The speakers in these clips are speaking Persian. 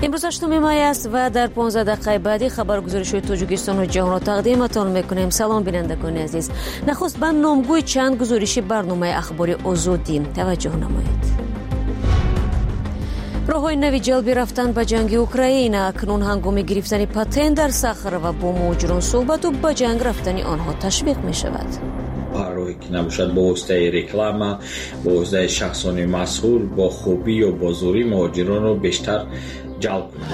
امروز 8 می است و در 15 دقیقه بعدی خبرگزاری‌های تاجیکستان و جهان را تقدیمتان می‌کنیم. سلام بینندگان عزیز. نخست به نامگوی چند گزارشی برنامه اخباری آزادی توجه نمایید. راه‌های نوی جلبی رفتن به جنگ اوکراین اکنون هنگام گرفتن پتنت در صخره و با مهاجران صحبت و به جنگ رفتن آنها تشویق می‌شود. راهی که نباشد با واسطه رکلام، با واسطه شخصان مسئول با خوبی و با زوری مهاجران رو بیشتر جلب کنند.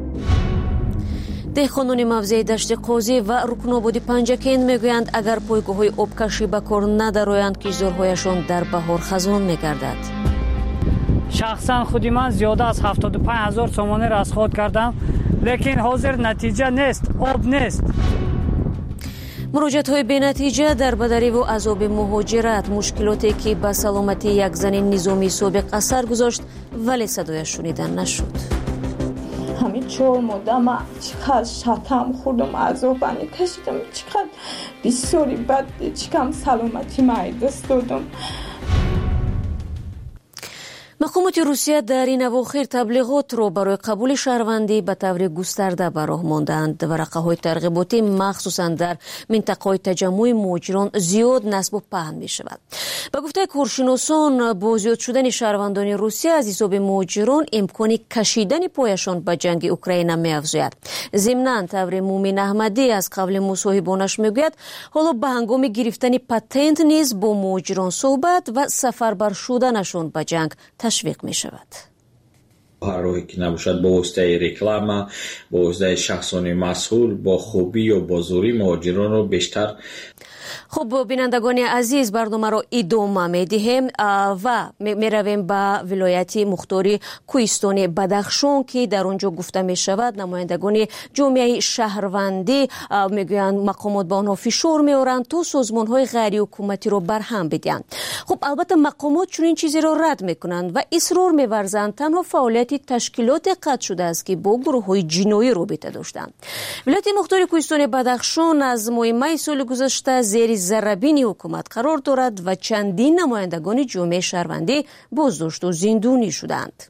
دهقانان موضع دشت قاضی و رکناباد پنجکین میگویند اگر پایگاه‌های آبکشی به کار ندارند کشتزارهایشان در بهار خزان میگردد. شخصا خودی من زیاده از 75,000 تومان رصد کردم، لیکن حاضر نتیجه نیست، آب نیست. مراجعت‌های بی‌نتیجه در بدری و عذاب مهاجرت، مشکلاتی که به سلامتی یک زن نظامی سابق اثر گذاشت ولی صدایش شنیدن نشد. همین 4 ماه من چقدر شتم خوردم، عذابم کشیدم، چقدر بسیاری بد، چقدر سلامتی من دست دادم. مقامات روسیه در این اواخر تبلیغات را برای قبول شهروندی به طور گسترده به راه ماندند. ورقه‌های ترغیباتی مخصوصا در منطقه‌های تجمع مهاجران زیاد نصب و پهن می‌شود. به گفته کارشناسان با زیاد شدن شهروندان روسیه از حساب مهاجران امکان کشیدن پایشان به جنگ اوکراین می‌افزاید. ضمناً طور مومن احمدی از قبل مصاحبانش میگوید حالا به هنگام گرفتن پتنت نیز با مهاجران صحبت و سفربر شدنشان به جنگ تشویق می شود. راهی که نباشد با واسطه رکلام، با واسطه شخصان مسئول با خوبی و با زوری مهاجران رو بیشتر. خب بینندگان عزیز، برنامه را ادامه می‌دهیم و می‌رویم به ولایت مختاری کوهستان بدخشان که در آنجا گفته می‌شود نمایندگان جامعه شهروندی میگویند مقامات با آنها فشار می‌آورند تا سازمان‌های غیر حکومتی را برهم بدهند. خب البته مقامات چنین چیزی را رد می‌کنند و اصرار می‌ورزند تنها فعالیت تشکیلات قطع شده است که با گروه‌های جنایی رابطه داشتند. ولایت مختاری کوهستان بدخشان از ماه می سال گذشته زیر ضربین حکومت قرار دارد و چندین نمایندگان جامعه شهروندی بازداشت و زندانی شدند.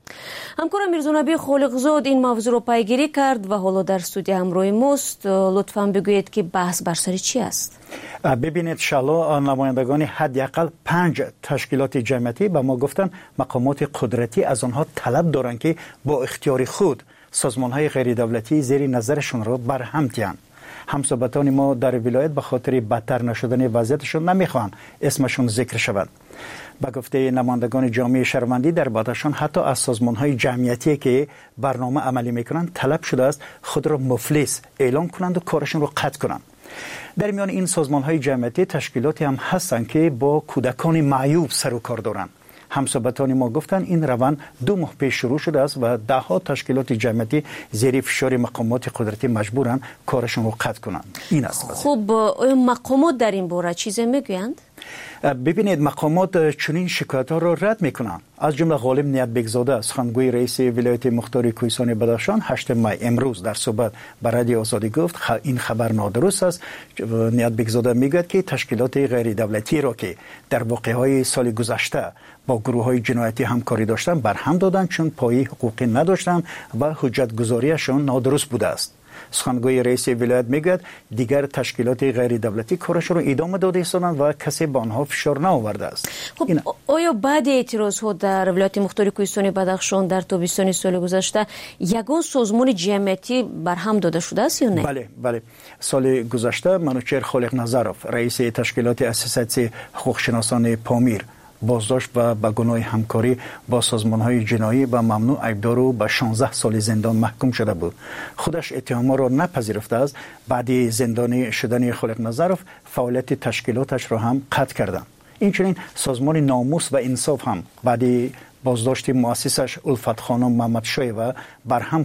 همکارم میرزانبی خالقزاد این موضوع را پیگیری کرد و حالا در استودیو همراه ماست. لطفاً بگویید که بحث بر سر چی است؟ ببینید شالا نمایندگان حداقل 5 تشکیلات جمعیتی به ما گفتن مقامات قدرتی از آنها طلب دارند که با اختیار خود سازمان‌های غیر دولتی زیر نظرشون را برهم دهند. همصحبتان ما در ولایت به خاطر بدتر نشدن وضعیتشون نمیخوان اسمشون ذکر شود. به گفته نمایندگان جامعه شهروندی در بدخشان حتی از سازمان‌های جمعیتی که برنامه عملی میکنند طلب شده است خود را مفلس اعلام کنند و کارشون را قطع کنند. در میان این سازمان‌های جمعیتی تشکیلاتی هم هستند که با کودکان معیوب سر و کار دارند. همصحبتان ما گفتن این روند 2 ماه پیش شروع شده است و 10 تشکیلات جمعیتی زیر فشار مقامات قدرتی مجبورن کارشون رو قطع کنند. این است. خب مقامات در این باره چیزی میگویند؟ ببینید مقامات چنین شکایت‌ها را رد میکنند. از جمله غالب نیتبگزاده سخنگوی رئیس ولایت مختاری کوهستان بدخشان 8 می امروز در صحبت با رادیو آزادی گفت این خبر نادرست است. نیتبگزاده میگوید که تشکیلات غیر دولتی را که در واقعه‌های سال گذشته با گروه‌های جنایتی همکاری داشتند برهم دادند چون پایه حقوقی نداشتند و حجت گزاریشان نادرست بوده است. سخنگوی رئیس ولایت میگوید دیگر تشکیلات غیر دولتی کارش را ادامه داده ایستادند و کسی به آنها فشار نآورده است. خب آیا بعد اعتراض‌ها در ولایت مختاری کوهستان بدخشان در تابستان سال گذشته یگان سازمان جمعیتی برهم داده شده است یا نه؟ بله سال گذشته منوچهر خالق نظرов رئیس تشکیلات اساسیاسی حقوقشناسان پامیر بازداشت و به گناه همکاری با سازمان‌های جنایی و ممنوع عیبدار و به 16 سال زندان محکوم شده بود. خودش اتهام‌ها را نپذیرفته است. بعد زندانی شدن خالق نظرов فعالیت تشکیلاتش را هم قطع کردند. اینچنین سازمان ناموس و انصاف هم بعد بازداشت مؤسسش الفت خانم محمد شای و برهم خورد.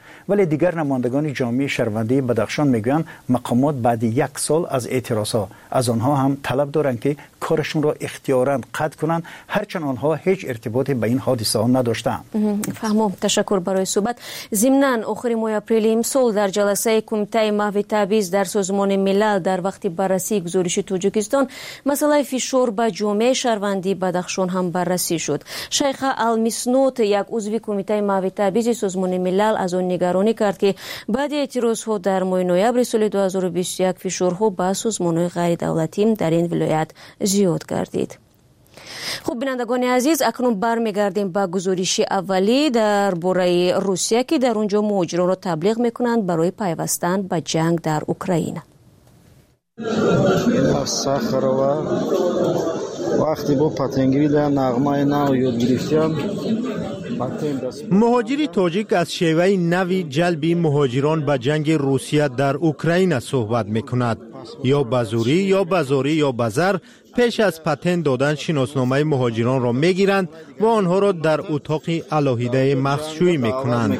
ولی دیگر نمایندگان جامعه شهروندی بدخشان میگویند مقامات بعد 1 سال از اعتراضها از آنها هم طلب دارند که کارشون را اختیاراً قطع کنند، هرچند آنها هیچ ارتباطی به این حادثه ها نداشتند. فهمم. تشکر برای صحبت. ضمناً آخر ماه اپریل امسال در جلسه کمیته محو تبعیض در سازمان ملل در وقت بررسی گزارش تاجیکستان مسئله فشار به جامعه شهروندی بدخشان هم بررسی شد. شیخ المسنود یک عضو کمیته محو تبعیض سازمان ملل از آن نگرانی کرد که بعد اعتراضها در ماه نوامبر سال 2021 فشارها به سازمان‌های غیر دولتی در این ولایت زیاد گردید. خب بینندگان عزیز، اکنون برمیگردیم به گزارش اولی درباره روسیه که در اونجا مهاجران را تبلیغ میکنند برای پیوستن به جنگ در اوکراین. وقتی با پتنگیری در نغمه نو یاد گرفتیم. مهاجری تاجیک از شیوه نوی جلب مهاجران به جنگ روسیه در اوکراین صحبت میکند. یا بزوری یا بزاری یا بزر پیش از پتن دادن شناسنامه مهاجران را میگیرند و آنها را در اتاق علاهیده مخصوصی میکنند.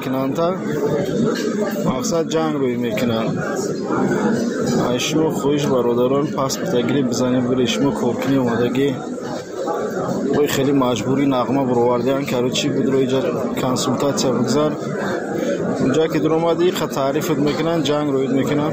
مقصد جنگ روی میکنند. شما خویش برادران پاسپورت گیری بزنید برای شما کارکنی اومدگی وای خیلی مجبوری نغمه برواردن که چی بود روی کنسولتاسیا بگذار اونجا که در اومدی خط تعریفت میکنن جنگ روید میکنن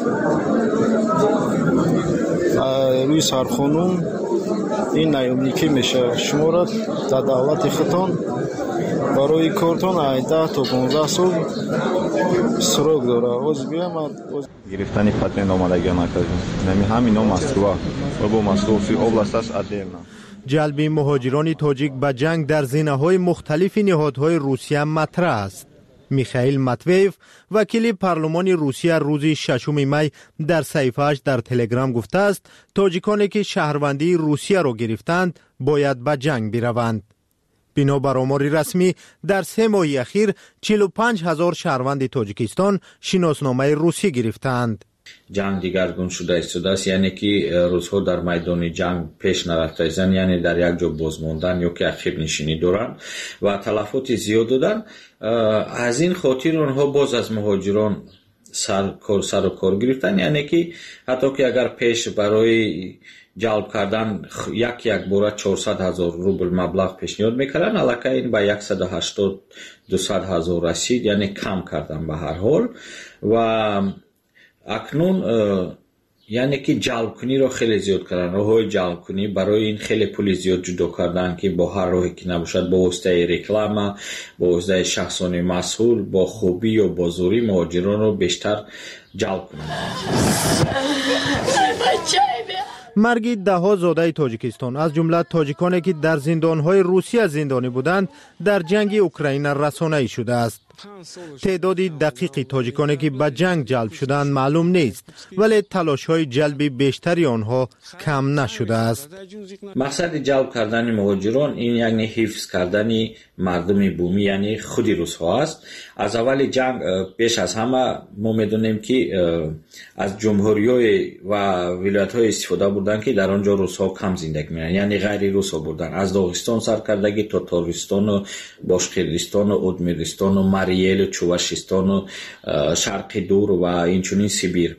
روی سرخونون این نیومنیکی میشه شما را در دولت خطان برای کارتون 10 تا 15 سال سروک داره. از بیام گرفتن پتن آمادگی نکردیم. همین مسئله و با مسئله اوبلاست است ادیلنا. جلب مهاجران تاجیک به جنگ در زینه‌های مختلف نهادهای روسیه مطرح است. میخائیل ماتویف وکیل پارلمان روسیه روز 6 می در صفحه‌اش در تلگرام گفته است تاجیکانی که شهروندی روسیه را گرفتند باید به جنگ بروند. بنابر آمار رسمی در 3 ماه اخیر 45,000 شهروند تاجیکستان شناسنامه روسی گرفتند. جنگ دیگرگون شده است، یعنی که روزها در میدان جنگ پیش نرفته ایستند، یعنی در یک جا باز ماندن یا که عقب نشینی دارند و تلفات زیاد دادن. از این خاطر آنها باز از مهاجران سر و کار گرفتن، یعنی که حتی که اگر پیش برای جلب کردن یک بار 400,000 روبل مبلغ پیشنهاد میکردن، الکی این به 180-200,000 رسید، یعنی کم کردن به هر حال. و اکنون یعنی که جلب کنی رو خیلی زیاد کردن، راههای جلب کنی برای این خیلی پول زیاد جدا کردن که با هر راهی که نباشد، با واسطه رکلام، با واسطه شخصان مسئول، با خوبی یا با زوری مهاجران رو بیشتر جلب کنن. مرگ ده‌ها زاده تاجیکستان از جمله تاجیکانی که در زندان‌های روسیه زندانی بودند در جنگ اوکراین رسانه‌ای شده است. تعداد دقیق تاجیکانی که به جنگ جلب شدند معلوم نیست، ولی تلاش‌های جلب بیشتری آنها کم نشده است. مقصد جلب کردن مهاجران این یعنی حفظ کردن مردم بومی، یعنی خود روس‌ها است. از اول جنگ پیش از همه ما می‌دونیم که از جمهوری‌های و ولایت‌های استفاده بودن که در آنجا روس‌ها کم زندگی می‌کنند، یعنی غیر روس‌ها بودن. از داغستان سرکردگی تا تاتارستان و باشقیرستان و ادمیرستان و مریل و چواشستان و شرق دور و اینچنین سیبیر.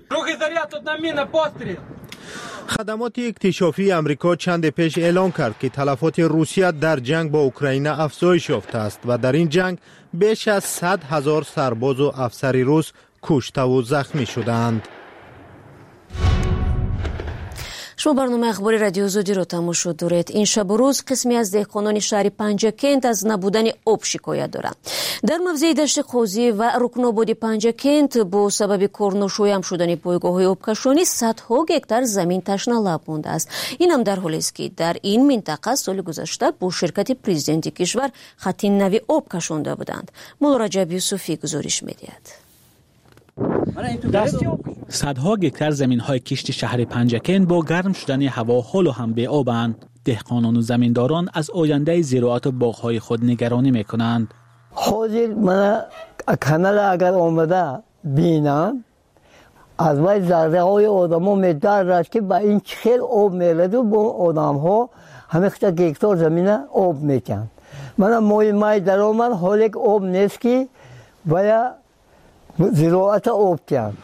خدمات اکتشافی امریکا چند پیش اعلام کرد که تلفات روسیه در جنگ با اوکراین افزایش یافته است و در این جنگ بیش از 100,000 سرباز و افسر روس کشته و زخمی شدند. شما برنامه اخباری رادیو آزادی را تماشا دارید. این شب و روز قسمی از دهقانان شهر پنجکент از نبودن آب شکایت دارند. در موضع دشت قاضی و رکناباد پنجکент با سبب کارناشویم شدن پایگاه‌های آبکشانی صدها گکتار زمین تشنه لب مانده است. این هم در حالی است که در این منطقه سال گذشته با شرکت پرزیدنت کشور خط نوی آب کشانده بودند. مولا رجب یوسفی گزارش می‌دهد. صدها گکتار زمین‌های کشت شهر پنجکent با گرم شدن هوا حال و هم به آبند. دهقانان و زمینداران از آینده زراعت و باغ‌های خود نگرانی می‌کنند. حاضر من کانال اگر اومده بینم از وای ذره‌های آدم‌ها می‌دار است که با این خیلی آب می‌رد و با آدم‌ها همیشه گکتار زمین آب می‌کند. من مای در اومد حالی که آب نیست که باید زراعت آب کرد.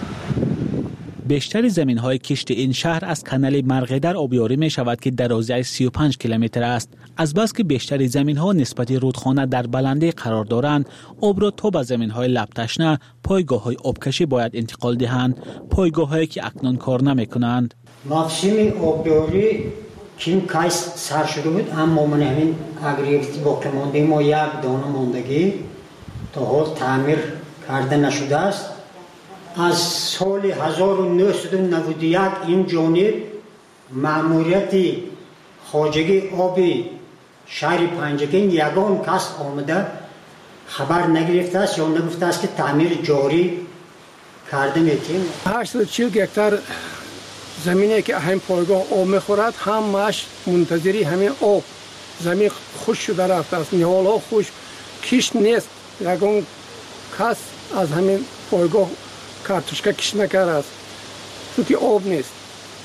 بیشتر زمین‌های کشت این شهر از کانال مرغدر آبیاری می شود که درازی 35 کیلومتر است. از بس که بیشتر زمین‌ها نسبت رودخانه در بلندی قرار دارند، آب را تا به زمین‌های لب تشنه پایگاه‌های آبکشی باید انتقال دهند، پایگاه‌هایی که اکنون کار نمی‌کنند. موسم آبیاری که کاش سر شده بود، اما من همین اگریویتی باقی مانده ما یک دانه ماندگی تا حال تعمیر کرده نشده است. از سال 1991 این جانب مأموریت خواجگی آبی شهر پنجگین یگان کس آمده خبر نگرفته است یا نگفته است که تعمیر جاری کرده میتیم. 840 هکتار زمینی که همین پایگاه آب میخورد همش منتظری همین آب زمین خوش شده رفته است. نهال ها خوش کشت نیست، یگان کس از همین پایگاه کارتوشکا کش نکرده است چون که آب نیست.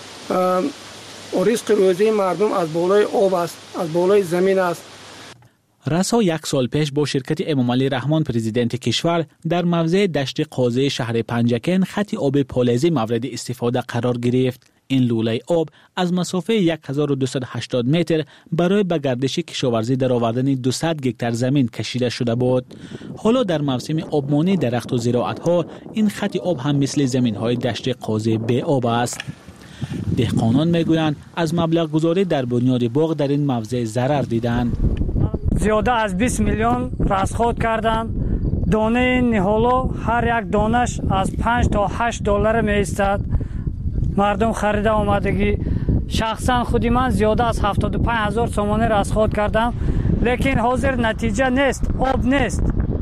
رزق روزی مردم از بالای آب است، از بالای زمین است. رسا یک سال پیش با شرکت امامعلی رحمان پرزیدنت کشور در موضع دشت قاضی شهر پنجکن خط آب پالایزی مورد استفاده قرار گرفت. این لوله آب از مسافه 1280 متر برای به گردش کشاورزی در آوردن 200 هکتار زمین کشیده شده بود. حالا در موسم آبمانی درخت و زراعت ها این خط آب هم مثل زمین های دشت قاضی بی آب است. دهقانان میگویند از مبلغ گذاری در بنیاد باغ در این موضع ضرر دیدند. زیاده از 20 میلیون رصدخواد کردند. دانه نهالو هر یک دانش از 5 تا 8 دلار می ایستد. مردم خریده آمدگی شخصا خودی من زیاده از 75,000 تومان رصدخواد کردم، لیکن حاضر نتیجه نیست، آب نیست.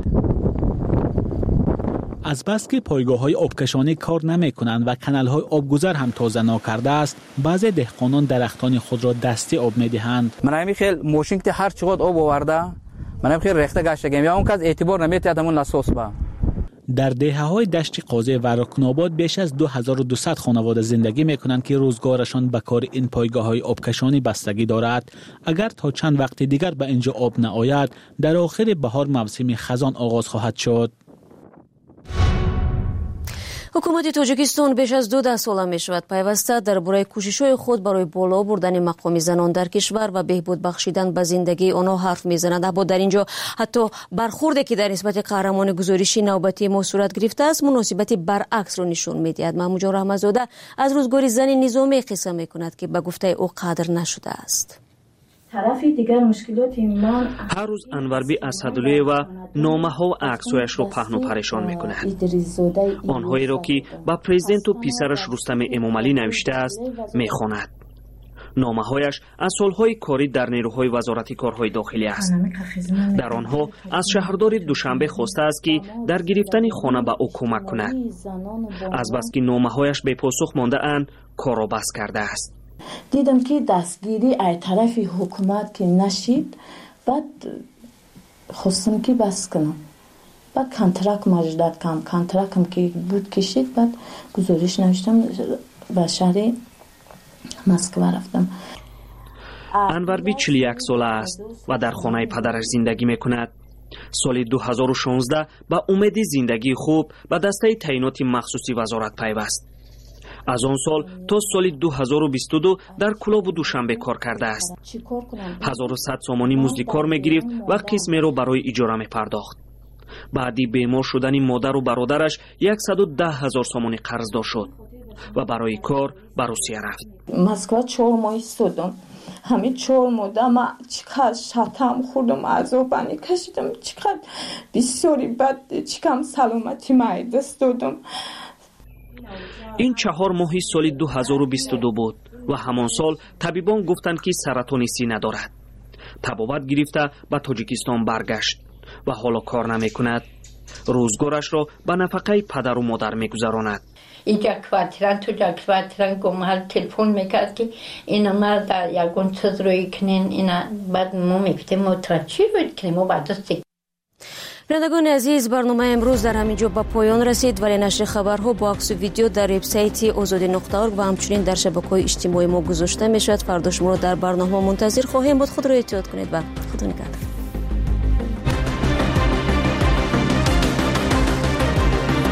از بس که پایگاه‌های آبکشانی کار نمی‌کنند و کانال‌های آبگذر هم تازه ناکرده است، بعضی دهقانان درختان خود را دستی آب می‌دهند. من خیلی ماشین که هر چقدر آب آورده من خیلی رخته گشتم یا اون کس اعتبار نمی‌تید همون لاسوس با. در دهه‌های دشت قاضی و رکناباد بیش از 2200 خانواده زندگی می‌کنند که روزگارشان به کار این پایگاه‌های آبکشانی بستگی دارد. اگر تا چند وقت دیگر به اینجا آب نآید، در آخر بهار موسم خزان آغاز خواهد شد. حکومت تاجیکستان بیش از 2 سال میشود پیوسته در برای کوشش‌های خود برای بالا بردن مقام زنان در کشور و بهبود بخشیدن به زندگی آنها حرف میزنند. اما در اینجا حتی برخوردی که در نسبت قهرمان گزارشی نوبتی ما صورت گرفته است مناسبت برعکس را نشان میدهد. محمود جان رحمت‌زاده از روزگار زن نظامی قصه میکند که به گفته او قادر نشده است. طرفی دیگر مشکلات من هر روز انوربی اسدالله و نامه ها و عکس‌هایش را پهن و پریشان می‌کند. آنهایی را که با پرزیدنت و پسرش رستم امامعلی نوشته است می‌خواند. نامه‌هایش از سالهای کاری در نیروهای وزارت کارهای داخلی است. در آنها از شهردار دوشنبه خواسته است که در گرفتن خانه به او کمک کند. از بس که نامه‌هایش بی پاسخ مانده اند کار را بس کرده است. دیدم که دستگیری از طرف حکومت که نشید، بعد خواستم که بس کنم. بعد کنترکت مجدد کم کنترکتم که بود کشید، بعد گزارش نوشتم به شهر مسکو رفتم. انوربی 41 ساله است و در خانه پدرش زندگی میکند. سال 2016 با امید زندگی خوب به دسته تعیینات مخصوصی وزارت پیوست. از آن سال تا سال 2022 در کلاب دوشنبه کار کرده است. 1100 سامانی مزد کار میگرفت و قسمی را برای اجاره میپرداخت. بعدی بیمار شدن مادر و برادرش 110,000 سامانی قرضدار شد و برای کار به روسیه رفت. مسکو 4 ماه ایستادم. همین 4 ماه من چقدر شتم خوردم، عذابانی کشیدم، چقدر بسیاری بد، چقدر سلامتی من دست دادم. این 4 ماهی سال 2022 بود و همان سال طبیبان گفتند که سرطان سینه دارد. طبابت گرفته به تاجیکستان برگشت و حالا کار نمی کند. روزگارش را به نفقه پدر و مادر می گذراند. اینجا کواتران گمهل تلفن میکرد که اینا ما در یکون چیز روی کنین، اینا بعد ما میگفتیم ما چی روی کنیم، ما بعد بینندگان عزیز، برنامه امروز در همینجا به پایان رسید، ولی نشر خبرها با عکس و ویدیو در وبسایت azadi.org و همچنین در شبکه‌های اجتماعی ما گذاشته میشود. فردا شما را در برنامه منتظر خواهیم بود. خود را احتیاط کنید و خدا نگهدار.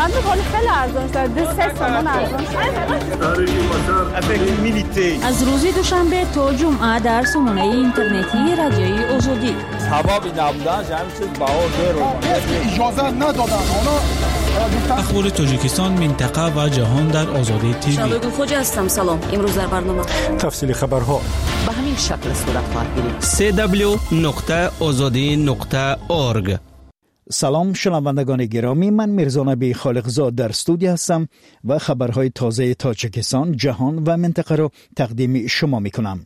واقعا به خیلی ارزان شد. 3 تومان ارزان شد. از روز دوشنبه تا جمعه در سامانه اینترنتی رادیوی آزادی هوا نبودن همین چیز بهار اجازه ندادن. اخبار تاجیکستان، منطقه و جهان در آزادی تیوی. شالوی خوجا هستم. سلام. امروز در برنامه تفصیل خبرها به همین شکل صورت خواهد گرفت. www.azadi.org. سلام شنوندگان گرامی، من میرزا نبی خالقزاد در استودیو هستم و خبرهای تازه تاجیکستان، جهان و منطقه را تقدیم شما میکنم.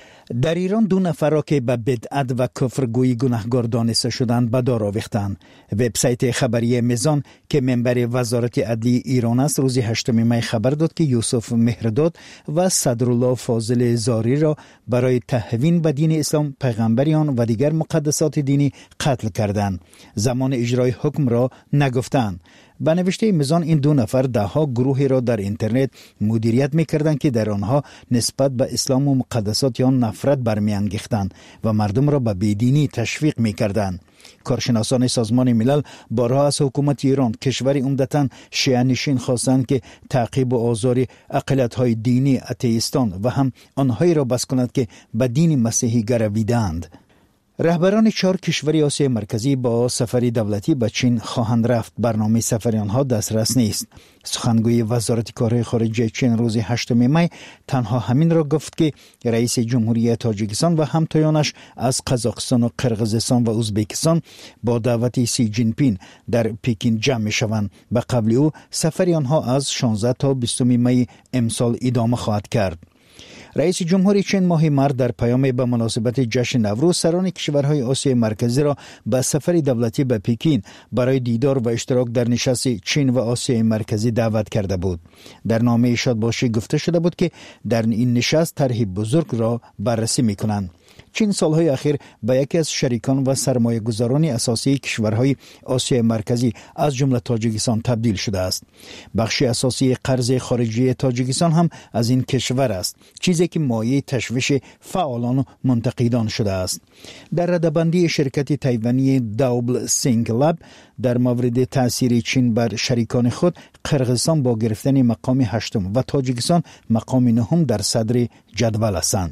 در ایران 2 نفر را که به بدعت و کفرگویی گناهکار دانسته شدند به دار آویختند. وبسایت خبری میزان که منبر وزارت عدلیه ایران است روز 8 می خبر داد که یوسف مهرداد و صدرالله فاضل زاری را برای تهوین به دین اسلام، پیغمبریان و دیگر مقدسات دینی قتل کردند. زمان اجرای حکم را نگفتند. به نوشته میزان این 2 نفر 10 گروهی را در اینترنت مدیریت می‌کردند که در آنها نسبت به اسلام و مقدسات یا نفرت برمی‌انگیختند و مردم را به بیدینی تشویق می‌کردند. کارشناسان سازمان ملل بارها از حکومت ایران، کشوری عمدتاً شیعه نشین، خواستند که تعقیب و آزار اقلیت‌های دینی اتئیستان و هم آنهایی را بس کند که به دین مسیحی گرویدند. رهبران 4 کشور آسیای مرکزی با سفری دولتی به چین خواهند رفت. برنامه سفر آنها دسترس نیست. سخنگوی وزارت کارهای خارجه چین روز 8 می تنها همین را گفت که رئیس جمهوری تاجیکستان و همتایانش از قزاقستان و قرقیزستان و ازبکستان با دعوت سی جین پین در پکین جمع می شوند. به قبل او سفر آنها از 16 تا 20 می امسال ادامه خواهد کرد. رئیس جمهوری چین ماه مارس در پیامی به مناسبت جشن نوروز سران کشورهای آسیای مرکزی را به سفر دولتی به پکین برای دیدار و اشتراک در نشست چین و آسیای مرکزی دعوت کرده بود. در نامه شادباشی گفته شده بود که در این نشست طرح بزرگ را بررسی می‌کنند. چین سالهای اخیر به یکی از شریکان و سرمایه گذاران اساسی کشورهای آسیای مرکزی از جمله تاجیکستان تبدیل شده است. بخش اساسی قرض خارجی تاجیکستان هم از این کشور است، چیزی که مایه تشویش فعالان و منتقدان شده است. در ردبندی شرکت تایوانی دابل سینگ لب در مورد تاثیر چین بر شریکان خود، قرقیزستان با گرفتن مقام 8 و تاجیکستان مقام 9 در صدر جدول هستند.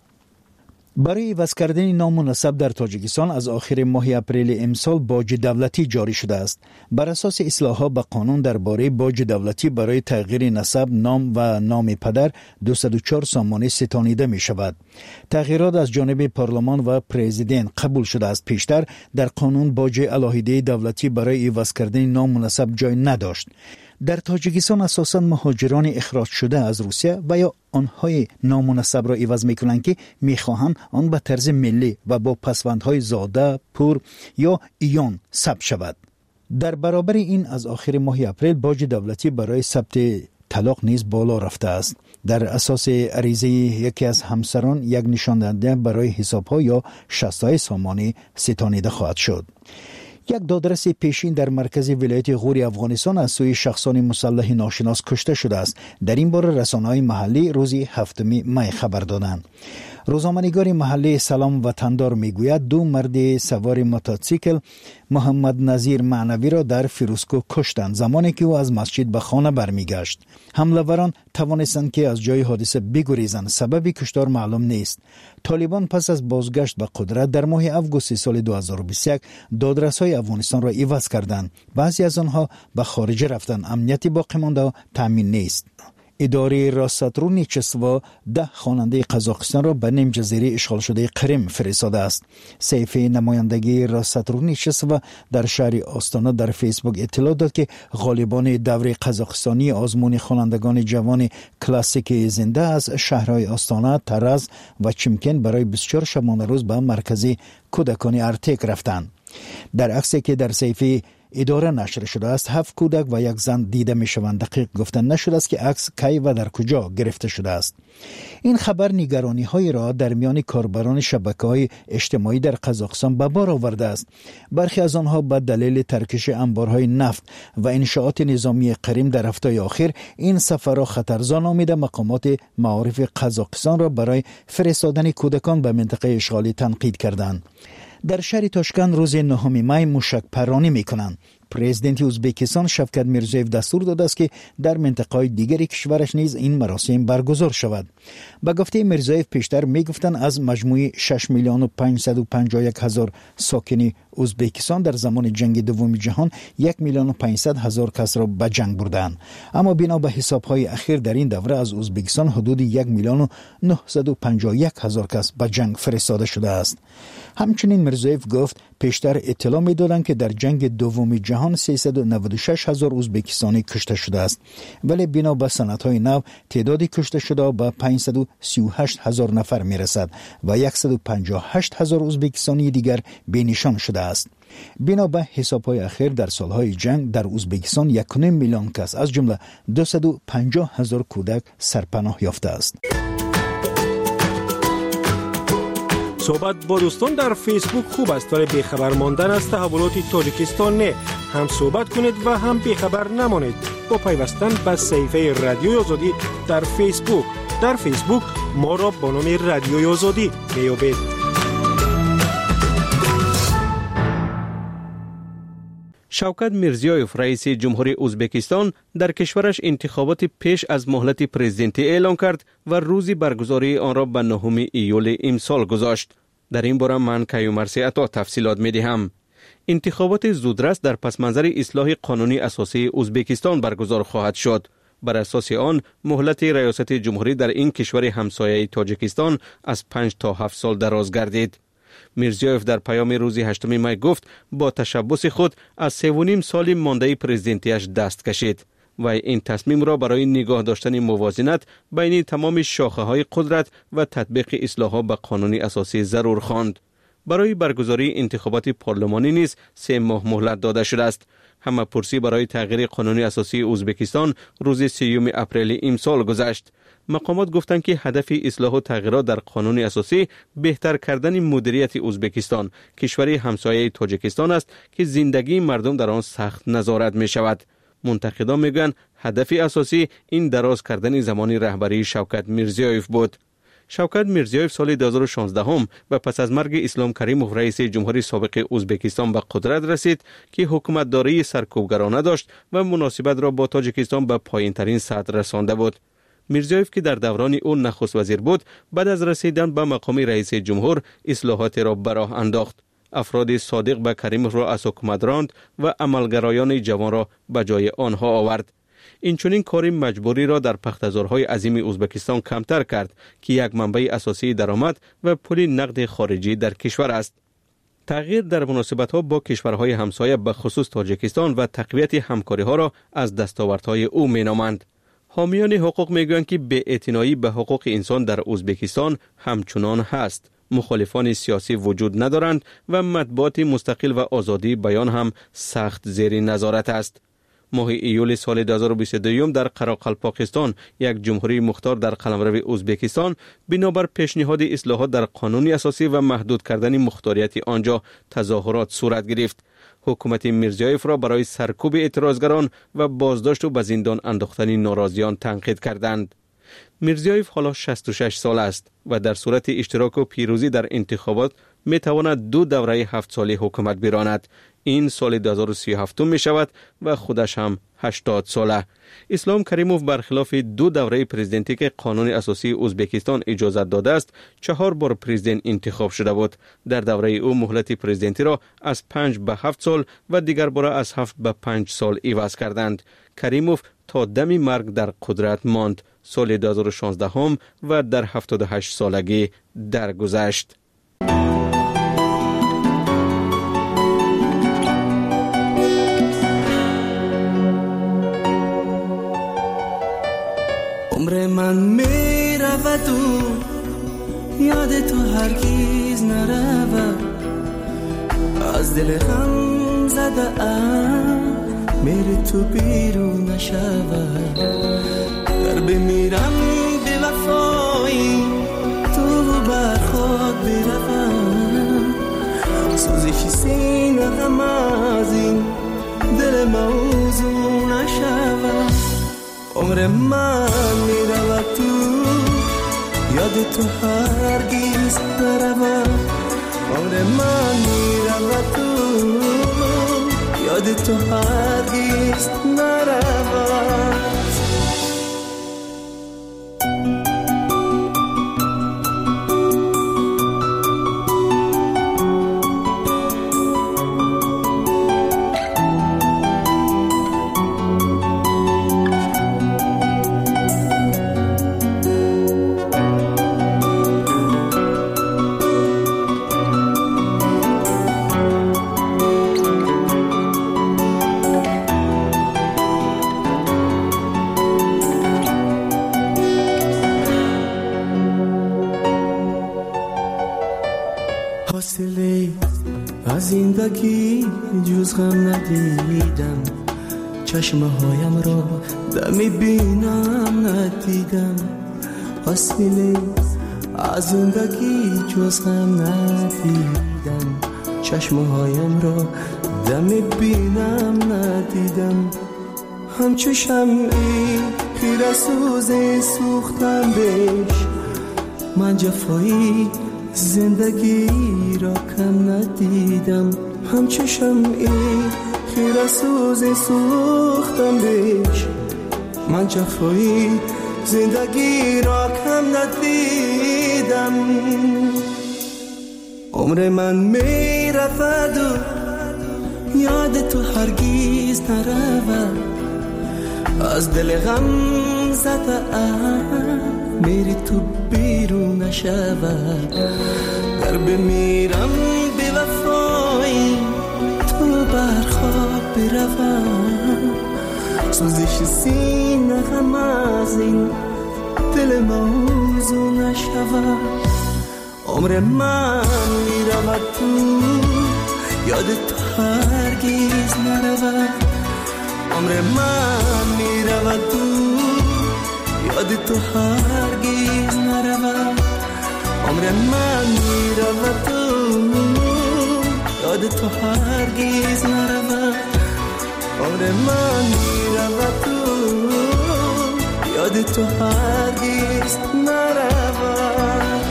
برای عوض کردن نامناسب در تاجیکستان از آخر ماه اپریل امسال باج دولتی جاری شده است. بر اساس اصلاحات به قانون درباره باج دولتی برای تغییر نسب، نام و نام پدر 204 سامانه ستانیده می شود. تغییرات از جانب پارلمان و پرزیدنت قبول شده است. پیشتر در قانون باج علاهیده دولتی برای عوض کردن نامناسب جای نداشت. در تاجیکستان اساساً مهاجران اخراج شده از روسیه و یا آنهای نامناسب را عوض میکنند که میخواهند آن به طرز ملی و با پسوندهای زاده، پور یا ایان ثبت شود. در برابر این از آخر ماه اپریل باج دولتی برای ثبت طلاق نیز بالا رفته است. در اساس عریضه یکی از همسران یک نشان دهنده برای حساب‌ها یا شست‌های سامانه ستانیده خواهد شد. یک دادرس پیشین در مرکز ولایت غور افغانستان از سوی شخصان مسلح ناشناس کشته شده است. در این باره رسانه‌های محلی روز 7 می خبر دادند. روزنامه‌نگار محلی سلام وطندار میگوید 2 مرد سوار موتورسیکل محمد نظیر معنوی را در فیروزکو کشتند زمانی که او از مسجد به خانه برمیگشت. حمله‌وران توانستند که از جای حادثه بگریزند. سبب کشتار معلوم نیست. طالبان پس از بازگشت به قدرت در ماه آگوست سال 2021 دادرس‌های افغانستان را عوض کردند. بعضی از آنها به خارج رفتند. امنیت باقی مانده تامین نیست. اداره راسترونیچسوا 10 خواننده قزاقستان را به نیم جزیره اشغال شده قرم فرستاده است. صحیفه نمایندگی راسترونیچسوا در شهر آستانا در فیسبوک اطلاع داد که غالبان دور قزاقستانی آزمون خوانندگان جوان کلاسیک زنده از شهرهای آستانا، ترز و چمکن برای 24 شبانه روز به مرکز کودکان ارتک رفتند. در عکسی که در صحیفه اداره نشر شده است 7 کودک و 1 زن دیده می شوند. دقیق گفتن نشده است که عکس کی و در کجا گرفته شده است. این خبر نگرانی های را در میان کاربران شبکه‌های اجتماعی در قزاقستان به بار آورده است. برخی از آنها به دلیل ترکش انبارهای نفت و انشاءات نظامی قریم در هفته اخیر این سفر را خطرزا نامیده مقامات معارف قزاقستان را برای فرستادن کودکان به منطقه اشغالی تنقید کردند. در شهر تاشکند روز 9 می موشک پرانی می‌کنند. پرزیدنت ازبکستان شوکت میرزویف دستور داده است که در منطقه‌های دیگری کشورش نیز این مراسم برگزار شود. با گفته میرزویف پیشتر میگفتند از مجموع 6 میلیون و 551 هزار ساکن ازبکستان در زمان جنگ دوم جهان 1 میلیون و 500 هزار کس را به جنگ بردند، اما بنا به حساب‌های اخیر در این دوره از ازبکستان حدود 1 میلیون و 951 هزار کس به جنگ فرستاده شده است. همچنین میرزویف گفت پیشتر اطلاع می‌دادند که در جنگ دوم جهان 396 هزار ازبکستانی کشته شده است، ولی بنا به سندهای نو تعداد کشته شده به 538 هزار نفر میرسد و 158 هزار ازبکستانی دیگر بینشان شده است. بنا به حساب‌های اخیر در سالهای جنگ در ازبکستان 1.5 میلیون کس از جمله 250 هزار کودک سرپناه یافته است. صحبت با دوستان در فیسبوک خوب است، ولی بیخبر ماندن از تحولات تاجیکستان نه. هم صحبت کنید و هم بیخبر نمانید با پیوستن به صفحه رادیوی آزادی در فیسبوک. در فیسبوک ما را با نام رادیوی آزادی میابید. شوکت میرزیویف رئیس جمهوری ازبکستان در کشورش انتخابات پیش از مهلت پرزیدنتی اعلام کرد و روز برگزاری آن را به 9 ایول امسال گذاشت. در این باره من کیومرثی عطا تفصیلات می‌دهم. انتخابات زودرس در پس منظر اصلاح قانونی اساسی ازبکستان برگزار خواهد شد. بر اساس آن مهلت ریاست جمهوری در این کشور همسایه تاجیکستان از 5 تا 7 سال دراز گردید. میرزیویف در پیام روز 8 می گفت با تشبث خود از 3.5 سال مانده پرزیدنتیش دست کشید و این تصمیم را برای نگاه داشتن موازنت بین تمام شاخه‌های قدرت و تطبیق اصلاحات به قانون اساسی ضرور خواند. برای برگزاری انتخابات پارلمانی نیز 3 ماه مهلت داده شده است. همه پرسی برای تغییر قانون اساسی ازبکستان روز 3 اپریل امسال گذشت. مقامات گفتند که هدف اصلاح و تغییرات در قانون اساسی بهتر کردن مدیریت ازبکستان، کشوری همسایه تاجیکستان است که زندگی مردم در آن سخت نظارت می شود. منتقدان میگویند هدف اساسی این دراز کردن زمان رهبری شوکت میرزیویف بود. شوکت میرزیویف سال 2016 و پس از مرگ اسلام کریموف رئیس جمهوری سابق ازبکستان به قدرت رسید که حکومتداری سرکوبگرانه داشت و مناسبت را با تاجیکستان به پایین‌ترین سطح رسانده بود. میرزیویف که در دوران او نخست وزیر بود، بعد از رسیدن به مقام رئیس جمهور اصلاحات را به راه انداخت. افراد صادق به کریموف را از حکومت راند و عملگرایان جوان را به جای آنها آورد. این چنین کاری مجبوری را در پخته‌زارهای عظیم ازبکستان کمتر کرد که یک منبع اساسی درآمد و پول نقد خارجی در کشور است. تغییر در مناسبت‌ها با کشورهای همسایه به خصوص تاجیکستان و تقویت همکاری‌ها را از دستاوردهای او می‌نامند. حامیان حقوق میگویند که بی‌اعتنایی به حقوق انسان در ازبکستان همچنان هست. مخالفان سیاسی وجود ندارند و مطبوعات مستقل و آزادی بیان هم سخت زیر نظارت است. ماه ایول سال 2022 در قراقلپاکستان یک جمهوری مختار در قلمرو ازبکستان بنابر پیشنهاد اصلاحات در قانون اساسی و محدود کردن مختاریت آنجا تظاهرات صورت گرفت. حکومت میرزیویف را برای سرکوب اعتراضگران و بازداشت و به زندان انداختن ناراضیان تنقید کردند. میرزیویف حالا 66 سال است و در صورت اشتراک و پیروزی در انتخابات می تواند 2 دوره 7 ساله حکومت براند. این سال 2037 می شود و خودش هم 80 ساله. اسلام کریموف برخلاف 2 دوره پرزیدنتی که قانون اساسی ازبکستان اجازت داده است 4 بار پرزیدنت انتخاب شده بود. در دوره او مهلت پرزیدنتی را از 5 به 7 سال و دیگر بار از 7 به 5 سال عوض کردند. کریموف تا دم مرگ در قدرت ماند. سال 2016 و در 78 سالگی درگذشت. عمر من می رود و یاد تو هرگیز نرود، از دل غم زده ام میری تو بیرون نشود. در بمیرم به وفایی تو بر خود بروم، سوزش سینه غم از این دل موضوع نشود. عمر من میرود تو یاد تو هرگیز نرود. عمر من میرود تو یاد تو هرگز نرود. حاصله از زندگی جز غم ندیدم، چشمه هایم را دمی بینم ندیدم. حاصله از زندگی جز غم ندیدم، چشمه هایم را دمی بینم ندیدم. همچو شمعی خیره سوز سوختم بهش، من جفایی زندگی را کم ندیدم. همچو شمعی خیره سوز سوختم بهش، من جفایی زندگی را کم ندیدم. عمر من می رفت و یاد تو هرگز نرود. از دل غم زده ام میری تو بیرون نشود. گر بمیرم بی وفایی تو برخواب بروم، سوزش سینه غم از این دل موضوع نشود. عمر من میرود تو یاد تو هرگز نرود. عمر من میرود تو یاد تو هرگز نرود. عمر من میرود تو یاد تو هرگز نرود. عمر من میرود تو یاد تو هرگز نرود.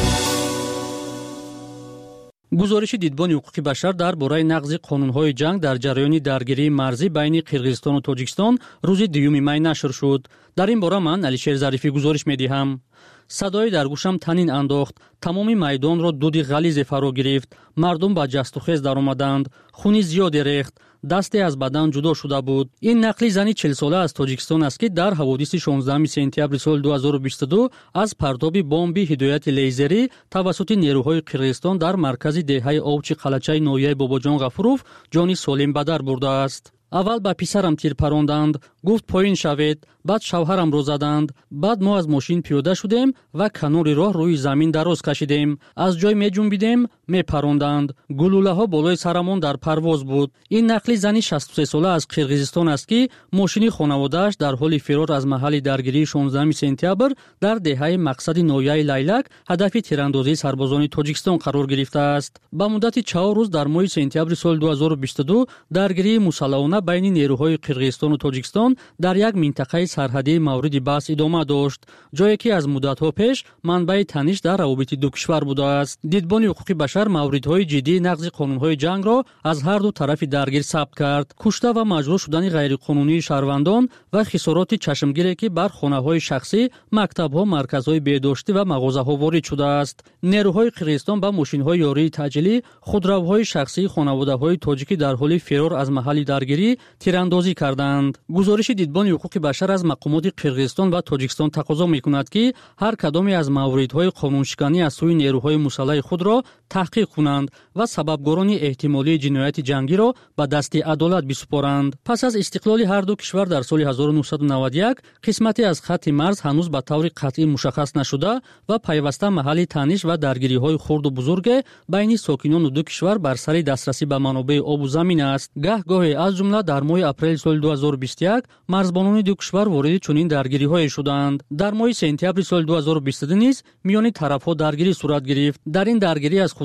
گزارش دیدبان حقوق بشر درباره نقض قانون‌های جنگ در جریان درگیری مرزی بین قرقیزستان و تاجیکستان روز 2 می نشر شد. در این باره من علیشیر ظریفی گزارش می‌دهم. صدای در گوشم تنین انداخت. تمام میدان را دودی غلیظ فرا گرفت. مردم با جست و خیز در آمدند. خون زیادی ریخت. دستی از بدن جدا شده بود. این نقلی زنی 40 ساله از تاجیکستان است که در حوادث 16 سپتامبر سال 2022 از پرتاب بمب هدایت لیزری توسط نیروهای قرقیزستان در مرکز دهه اوچی قلچه نویه باباجان غفوروف جانی سالم به در برده است. اول به پسرم تیر پراندند، گفت پایین شوید، بعد شوهرم رو زدند، بعد ما از ماشین پیاده شدیم و کنار راه روی زمین دراز کشیدیم، از جای می جنبیدیم، می پراندند، گلوله ها بالای سرمان در پرواز بود. این نقلی زنی 63 ساله از قرقیزستان است که ماشین خانواده‌اش در حال فرار از محل درگیری 16 سپتامبر در دهه مقصد نویه لیلک هدف تیراندازی سربازان تاجیکستان قرار گرفته است. با مدت 4 روز در ماه سپتامبر سال 2022 درگیری مسلحانه بین نیروهای قرقیزستان و تاجیکستان در یک منطقه سرحدی مورد بحث ادامه داشت، جایی که از مدت‌ها پیش منبع تنش در روابط دو کشور بوده است. دیدبان حقوق بشر موردهای جدی نقض قانون‌های جنگ را از هر دو طرف درگیر ثبت کرد. کشته و مجروح شدن غیرقانونی شهروندان و خسارات چشمگیری که بر خانه‌های شخصی، مکتب‌ها، مرکزهای بهداشتی و مغازه‌ها وارد شده است. نیروهای قرقیزستان با ماشین‌های یاری تجلی، خودروهای شخصی خانواده‌های تاجیکی در حال فرار از محل درگیری تیراندازی کردند. گزارش دیدبان حقوق بشر از مقامات قرقیزستان و تاجیکستان تقاضا می‌کند که هر کدام از موردهای قانونشکنی از سوی نیروهای مسلح خود را تحقیق کنند و سببگاران احتمالی جنایت جنگی را به دست عدالت بسپارند. پس از استقلال هر دو کشور در سال 1991 قسمتی از خط مرز هنوز به طور قطعی مشخص نشده و پیوسته محل تنش و درگیری‌های خرد و بزرگ بین ساکنان دو کشور بر سر دسترسی به منابع آب و زمین است. گاهی از جمله در ماه اپریل سال 2021 مرزبانان دو کشور وارد چنین درگیری‌های شدند. در ماه سپتامبر سال 2022 نیز میان طرف‌ها درگیری صورت گرفت. در این درگیری از خود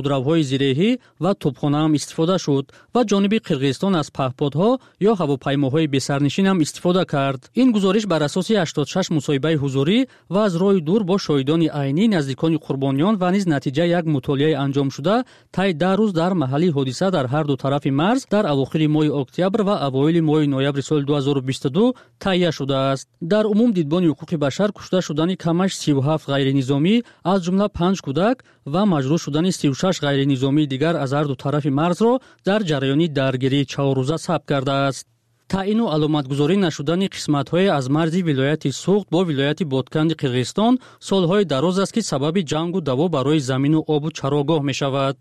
خودروهای زیرهی و توپخانه هم استفاده شد و جانب قرقیزستان از پهپادها یا هواپیماهای بی‌سرنشین هم استفاده کرد. این گزارش بر اساس 86 مصاحبه حضوری و از راه دور با شاهدان عینی، نزدیکان قربانیان و نیز نتیجه یک مطالعه انجام شده طی 10 روز در محل حادثه در هر دو طرف مرز در اواخر ماه اکتبر و اوایل ماه نوامبر سال 2022 تهیه شده است. در عموم دیدبان حقوق بشر کشته شدن کمش 37 غیر نظامی از جمله 5 کودک و مجروح شدن 36 غیر نظامی دیگر از هر دو طرف مرز را در جریان درگیری 4 روزه ثبت کرده است. تعیین و علامتگذاری نشدن قسمت‌های از مرز ولایت سوخت با ولایت بادکند قرقیزستان سالهای دراز است که سبب جنگ و دعوا برای زمین و آب و چراگاه می‌شود.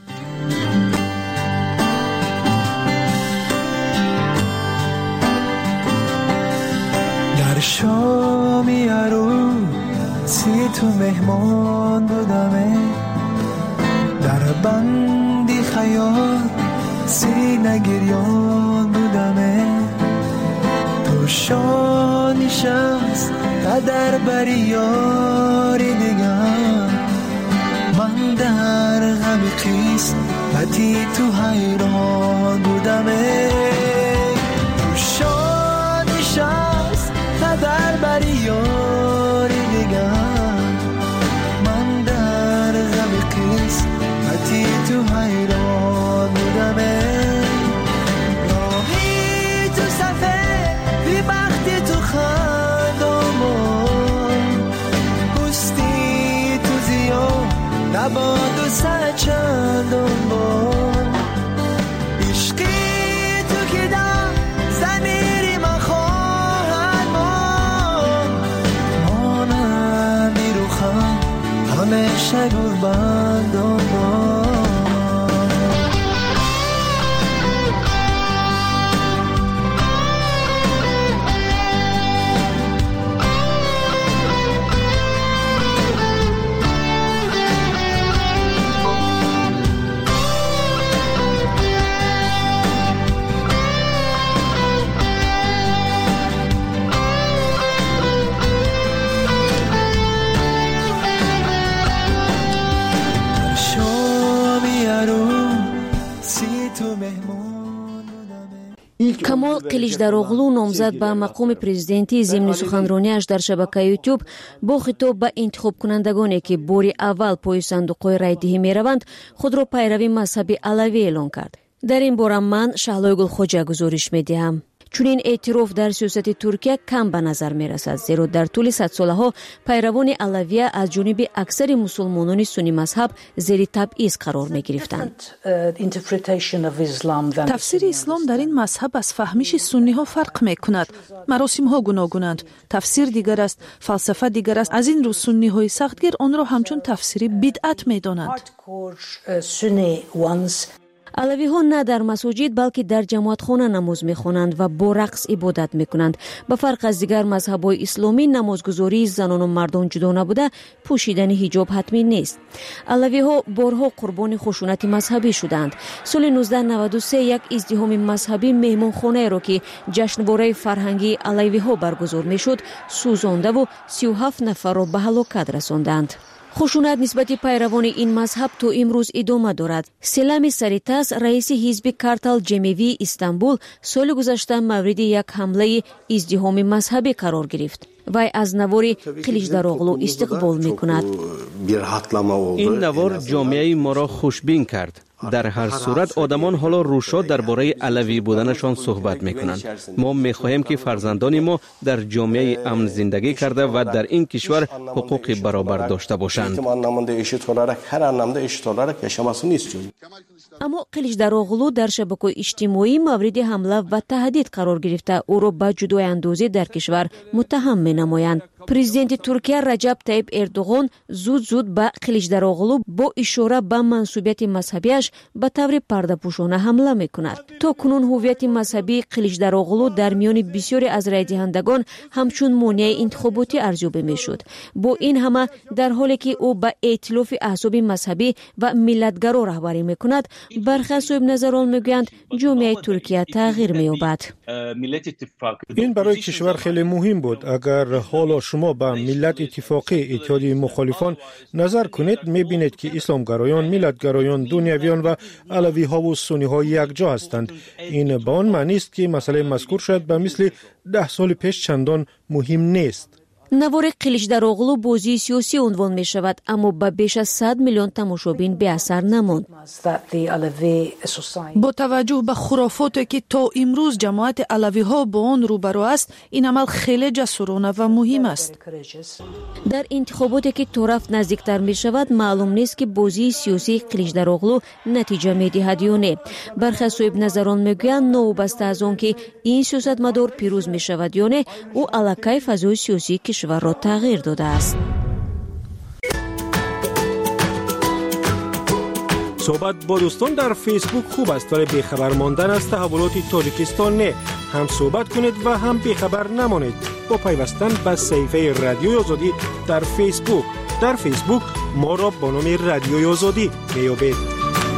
در شامی عروسی تو مهمان بودمه، در بندی خیال سینه گریان بودمه، تو شانی شست قدر بری یاری دیگر، من در غم قسمتی تو حیران بودمه، تو شانی شست قدر بری یاری دیگر، من در غم قسمتی تو حیران بودمه، راهی تو صفه بی بختی تو خندامون، پستی تو زیاد نباد و سچندان بار، عشقی تو که در زمیری من خواهد مانندی رو خم همیشه گربندان بار. камол қилишдароғлу номзад ба мақоми президентӣ зимни суханронияш дар шабакаи ютуб бо хитоб ба интихобкунандагоне ки бори аввал пои сандуқҳои райдиҳӣ мераванд худро пайрави мазҳаби алавӣ эълон кард. дар ин бора ман Шаҳлои Гулхоҷа гузориш медиҳам. чунин эътироф дар сиёсати Туркия кам ба назар мерасад, зеро дар тӯли садсолаҳо пайравони алавия аз ҷониби аксари мусулмонони сунни мазҳаб зери табъиз қарор мегирифтанд. тафсири ислом дар ин мазҳаб аз фаҳмиши сунниҳо фарқ мекунад. маросимҳо гуногунанд, тафсир дигар аст, фалсафа дигар аст. аз ин рӯ сунниҳои сахтгир онро ҳамчун тафсири бидъат медонанд. алавиҳо на дар масоҷид балки дар ҷамоатхона намоз мехонанд ва бо рақс ибодат мекунанд. ба фарқ аз дигар мазҳабҳои исломӣ намозгузории занону мардон ҷудо набуда пӯшидани ҳиҷоб ҳатмӣ нест. алавиҳо борҳо қурбони хушунати мазҳабӣ шуданд. соли 1993 як издиҳоми мазҳабӣ меҳмонхонаеро ки ҷашнвораи фарҳангии алавиҳо баргузор мешуд сӯзондаву 37 нафарро ба ҳалокат расонданд. хушунат нисбати пайравони ин мазҳаб то имрӯз идома дорад. Селами Саритас, раиси ҳизби Картал Ҷемевии Истанбул, соли гузашта мавриди як ҳамлаи издиҳоми мазҳабӣ қарор гирифт. вай аз навори Қилишдароғлу истиқбол мекунад. ин навор ҷомеаи моро хушбин кард. дар ҳар сурат одамон ҳоло рӯшод дар бораи алавӣ буданашон суҳбат мекунанд. мо мехоҳем ки фарзандони мо дар ҷомеаи амн зиндагӣ карда ва дар ин кишвар ҳуқуқи баробар дошта бошанд. аммо Қилишдароғлу дар шабакаҳои иҷтимоӣ мавриди ҳамла ва таҳдид қарор гирифта ӯро ба ҷудоиандозӣ дар кишвар муттаҳам менамоянд. президенти Туркия Раҷаб Таyyip Эрдоғон зуд ба Қилишдароғлу бо ишора ба мансубияти мазҳабиаш ба таври пардапӯшона ҳамла мекунад. то кунун ҳуввияти мазҳабии Қилишдароғлу дар миёни бисёре аз райдиҳандагон ҳамчун монеаи интихоботӣ арзёбӣ мешуд. бо ин ҳама дар ҳоле ки ӯ ба эътилофи аҳзоби мазҳабӣ ва миллатгаро раҳбарӣ мекунад, бархи соҳибназарон мегӯянд ҷомеаи Туркия тағйир меёбад. ин барои кишвар хеле муҳим буд. агар ҳоло شما به ملت اتفاقی اتحادیه مخالفان نظر کنید میبینید که اسلامگرایان، ملتگرایان، دنیویان و علوی ها و سنی ها یک جا هستند. این به آن معنی است که مسئله مذکور شد به مثل 10 سال پیش چندان مهم نیست. навори қиличдароғлу бозии сиёсӣ унвон мешавад, аммо ба беш аз 100 миллион тамошобин беасар намонд. бо таваҷҷӯҳ ба хурофоте ки то имрӯз ҷамоати алавиҳо бо он рӯбаро аст, ин амал хеле ҷасурона ва муҳим аст. дар интихоботе ки то рафт наздиктар мешавад, маълум нест ки бозии сиёсии қиличдароғлу натиҷа медиҳад ё не. бархе аз соҳибназарон мегӯянд новобаста аз он ки ин сиёсатмадор пирӯз мешавад ё не, ӯ аллакай фазои сиёсии кишварро тағйир додааст. صحبت با دوستان در فیسبوک خوب است ولی بیخبر ماندن از تحولات تاجیکستان نه. هم صحبت کنید و هم بیخبر نمانید با پیوستن به صفحه رادیوی آزادی در فیسبوک. در فیسبوک ما را با نام رادیوی آزادی میابید.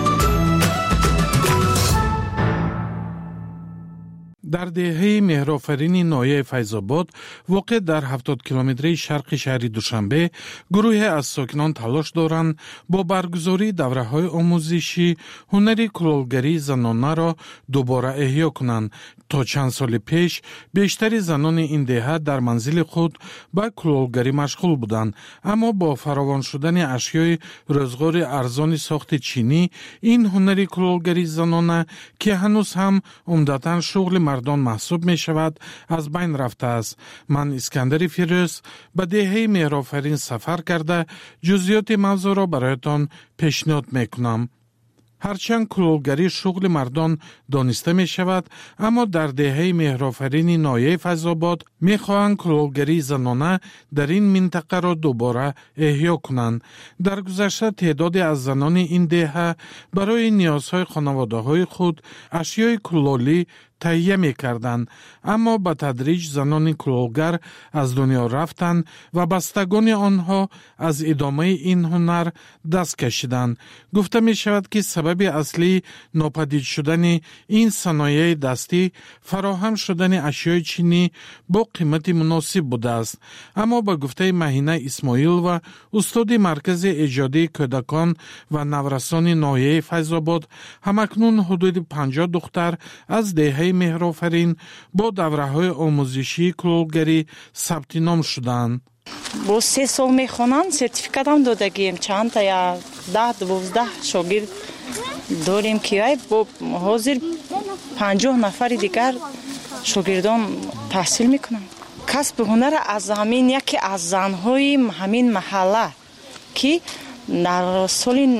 در دهه مهرآفرین ناحیه فیض‌آباد واقع در 70 کیلومتری شرق شهر دوشنبه گروهی از ساکنان تلاش دارند با برگزاری دوره‌های آموزشی هنری کلالگری زنانه را دوباره احیا کنند. تا چند سال پیش بیشتر زنان این دهه در منزل خود به کلالگری مشغول بودند، اما با فراوان شدن اشیای روزگار ارزان ساخت چینی این هنری کلالگری زنانه که هنوز هم عمدتاً شغل مردان محسوب می شود از بین رفته است. من اسکندر فیروز به دهه مهرآفرین سفر کرده جزئیات موضوع را برایتان پیشنهاد می کنم. هرچند کلالگری شغل مردان دانسته می شود، اما در دهه مهرآفرین ناحیه فیض‌آباد می خواهند کلالگری زنانه در این منطقه را دوباره احیا کنند. در گذشته تعدادی از زنان این دهه برای نیازهای خانواده های خود اشیای کلالی تهیه می کردند، اما به تدریج زنان کلالگر از دنیا رفتند و بستگان آنها از ادامه این هنر دست کشیدند. گفته می شود که سبب اصلی ناپدید شدن این صنایع دستی فراهم شدن اشیای چینی با قیمت مناسب بوده است. اما با گفته مهینه اسماعیل و استاد مرکز ایجادی کودکان و نورسان ناحیه فیض‌آباد، همکنون حدود 50 دختر از دهه مهرآفرین با دوره‌های آموزشی کلالگری ثبت نام شدند. با 3 سال میخوانند، سرتیفیکات هم دادگیم. چند تا یا 10-12 شاگرد داریم که با حاضر 50 نفر دیگر شاگردان تحصیل میکنند. کسب هنر از همین یکی از زنهای همین محله که در سال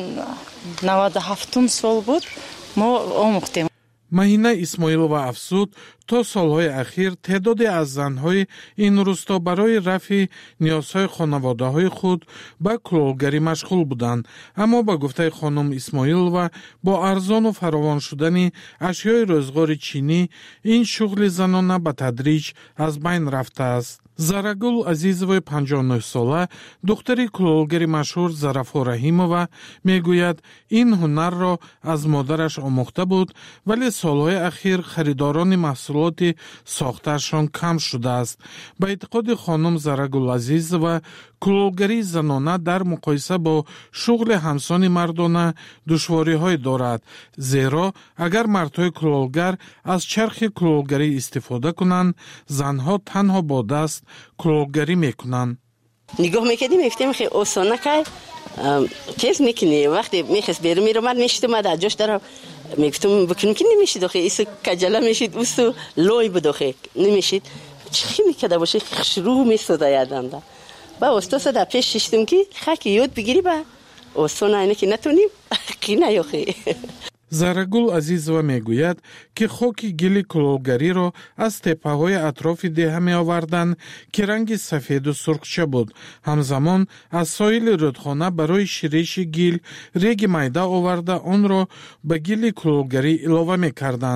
97 سال بود ما آموختیم. مهینه اسماعیل و افسود تا سالهای اخیر تعدادی از زنهای این روستا برای رفع نیازهای خانواده های خود به کلالگری مشغول بودند، اما با گفته خانم اسماعیل و با ارزان و فراوان شدن اشیای روزگار چینی این شغل زنانه به تدریج از بین رفته است. زارگل عزیزوی 59 ساله دختری کلالگری مشهور ظرفا رحیمова میگوید این هنر را از مادرش آموخته بود، ولی سالهای اخیر خریداران محصولات ساخته‌شان کم شده است. به اعتقاد خانم زارگل عزیزова کلالگری زنانه در مقایسه با شغل همسان مردانه دشواری‌های دارد، زیرا اگر مردهای کلالگر از چرخ کلالگری استفاده کنند، زنها تنها با دست کلالگری میکنند. نگاه میکردیم میفتیم خیلی آسانه که چیز میکنی وقتی میخواست بیرون میرومد میشد اومد از جاش در میگفتم بکنم که نمیشید آخه ایسو کجله میشید اوسو لای بود آخه نمیشید چی میکرده باشه شروع میسوده یادم ده با استاد در پیش ششتم که خاکی یاد بگیری با آسانه اینه که نتونیم کی نیاخه. زارگل عزیزова میگوید که خاک گل کلالگری را از تپه‌های اطراف دهه می آوردند که رنگ سفید و سرخچه بود. همزمان از ساحل رودخانه برای شیرش گل ریگ میده آورده آن را به گل کلالگری اضافه می‌کردند.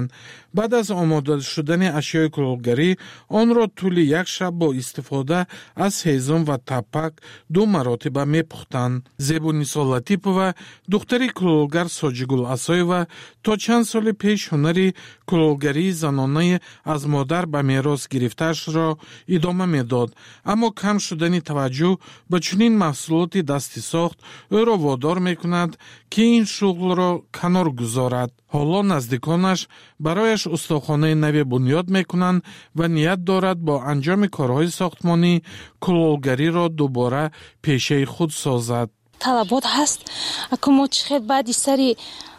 بعد از آماده شدن اشیای کلوگری آن را طول یک شب با استفاده از هیزم و تپک 2 مرتبه میپختند. زیبونیسا لطیپова دختری کلوگر ساجیگул асоева تا چند سال پیش هنری کلوگری زنانه از مادر به میراث گرفته‌اش را ادامه میداد، اما کم شدن توجه به چنین محصولات دستی ساخت او را وادار میکند که این شغل را کنار گذارد. حالا نزدیکانش برایش استخوانه نوی بنیاد میکنند و نیت دارد با انجام کارهای ساختمانی کلوگری را دوباره پیشه خود سازد. طلبات هست که ما چقدر بعد سری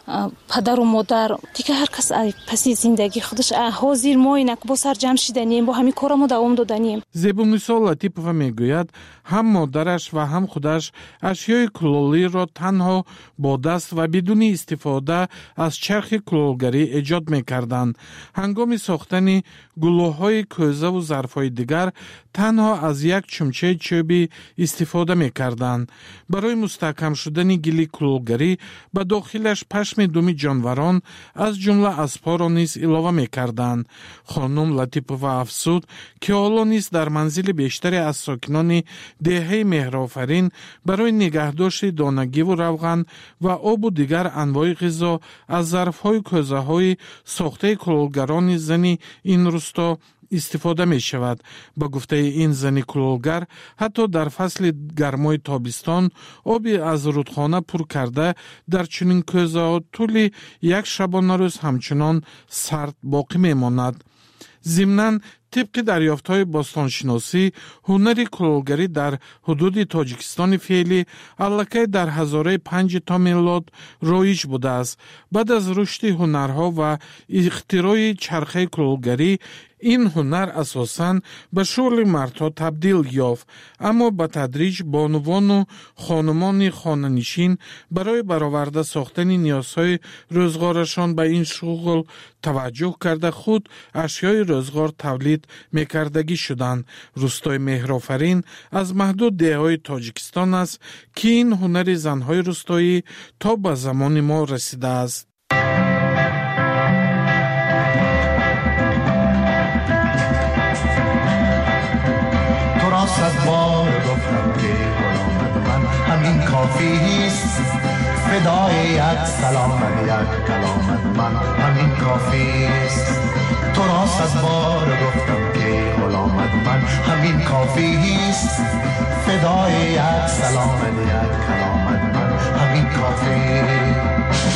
پدر و مادر دیگه هر کس پسی زندگی خودش حاضر ما اینک با سرجم شدنیم، با همین کارمو دوام دادنیم. زیبونیسا لطیپова میگوید هم مادرش و هم خودش اشیای کلولی را تنها با دست و بدون استفاده از چرخ کلوگری ایجاد میکردند. هنگام ساختن گلوهای کوزه و ظرفهای دیگر تنها از یک چمچه چوبی استفاده میکردند. برای مستحکم شدن گلی کلوگری به داخلش پشم دومی جانوران از جمله اسب‌ها را نیز علاوه میکردند. خانم لطیپова افزود که حالا نیز در منزل بیشتری از ساکنان دهه مهرآفرین برای نگهداشت دانگی و روغن و آب و دیگر انواع غذا از ظرف‌های کوزه‌های ساخته کلوگران زنی این روستا استفاده می شود. با گفته این زن کلوگر حتی در فصل گرمای تابستان آبی از رودخانه پر کرده در چنین کوزه طول یک شبانه روز همچنان سرد باقی می ماند. ضمناً طبق دریافت‌های باستانشناسی هنر کلوگری در حدود تاجیکستان فعلی علاقه در هزاره 5 تا میلاد رایج بوده است. بعد از رشد هنرها و اختراع چرخه کلوگری این هنر اساساً به شغل مردها تبدیل یافت، اما به تدریج بانوان و خانمان خانه‌نشین برای برآورده ساختن نیازهای روزگارشان به این شغل توجه کرده خود اشیای روزگار تولید میکردگی شدند. روستای مهرآفرین از محدود دهه‌های تاجیکستان است که این هنر زنهای روستایی تا به زمان ما رسیده است. صد بار گفتم که غلامت من همین کافیست، فدای یک سلامت یک کلامت من همین کافیست. تو را صد بار گفتم که غلامت من همین کافیست، فدای یک سلامت یک کلامت من همین کافیست.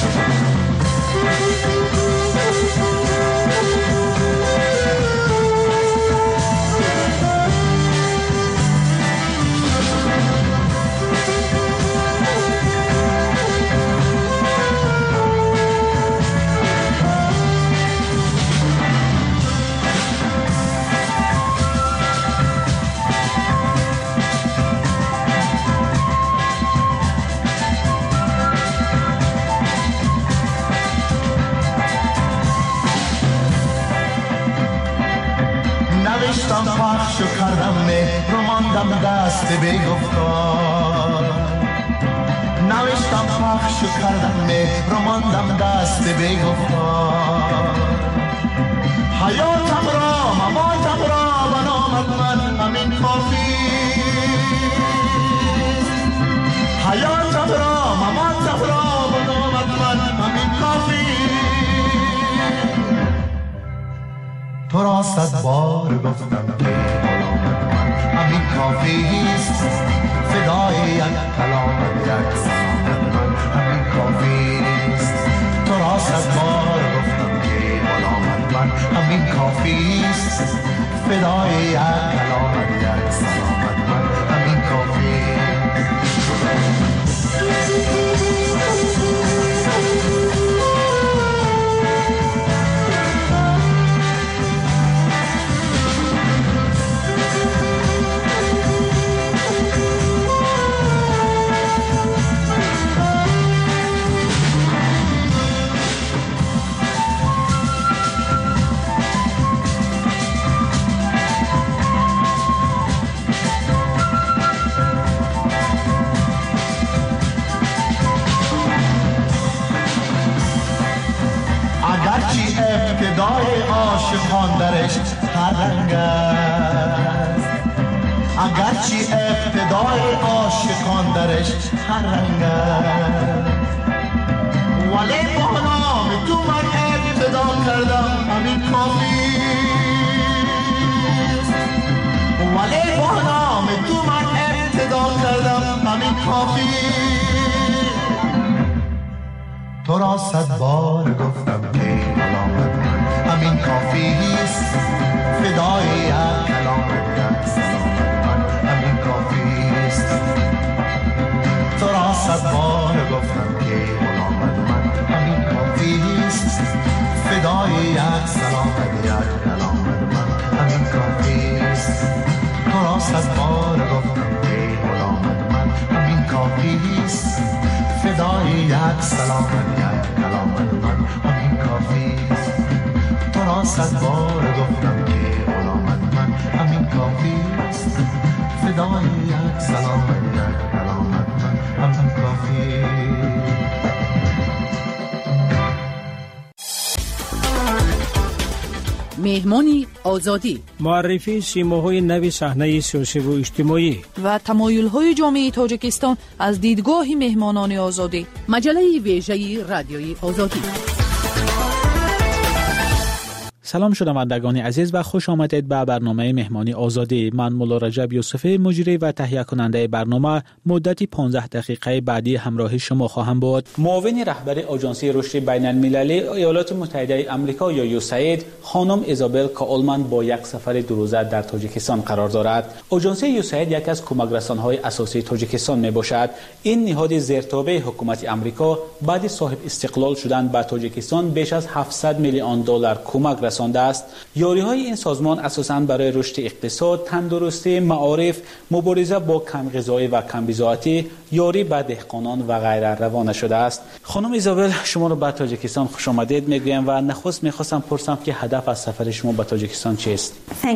نوشتم پخش و کردم مهر و ماندم دست بی‌گفتار، نوشتم پخش و کردم مهر و ماندم دست بی‌گفتار. حیاتم را مماتم را و نامت من همین کافیست، حیاتم را مماتم را و نامت من همین کافیست. تو را صد بار گفتم که غلامت من همین کافیست، فدای یک کلامت یک سلامت من همین کافیست. تو را صد بار گفتم که غلامت من همین کافیست، فدای یک کلامت یک سلامت من همین کافیست. رنگ است، اگرچه ابتدای عاشقان درش هر رنگ است، ولی با نام تو من ابتدا کردم همین کافی است، ولی با نام تو من ابتدا کردم همین کافی. تو را 100 بار گفتم که علامت من همین کافی است، فدای یک کلامت یک سلامت من همین کافی است. تو را 100 بار گفتم که علامت من همین کافی است، فدای یک سلامت یک کلامت من همین کافی است. تو را 100 بار گفتم که علامت من همین کافی است، فدای یک سلامت یک کلامت من همین کافی است. تو را 100 بار گفتم که علامت من همین کافی است، فدای یک سلامت یک کلامت من همین کافی است. مهمانی آزادی، معرفی سیماهای نوی صحنه سیاسی و اجتماعی و تمایل‌های جامعه تاجیکستان از دیدگاه مهمانان آزادی. مجله ویژه رادیوی آزادی. سلام شنوندگان عزیز و خوش آمدید به برنامه مهمانی آزادی. من مولا رجب یوسف مجری و تهیه کننده برنامه مدتی 15 دقیقه بعدی همراه شما خواهم بود. معاون رهبر آژانس رشد بین المللی ایالات متحده آمریکا یا یوساید خانم ایزابل کاولمن با یک سفر 2 روزه در تاجیکستان قرار دارد. آژانس یوساید یک از کمک‌رسان‌های اساسی تاجیکستان میباشد. این نهاد زیرتابع حکومت آمریکا بعد صاحب استقلال شدن به تاجیکستان بیش از 700 میلیون دلار کمک رسانده است. یاری‌های این سازمان اساساً برای رشد اقتصاد، تندرستی، معارف، مبارزه با کم‌غذایی و کم‌بضاعتی، یاری به دهقانان و غیره روانه شده است. خانم ایزابل، شما رو به تاجیکستان خوش آمدید میگویم و نخست میخواستم پرسم که هدف از سفر شما به تاجیکستان چیست؟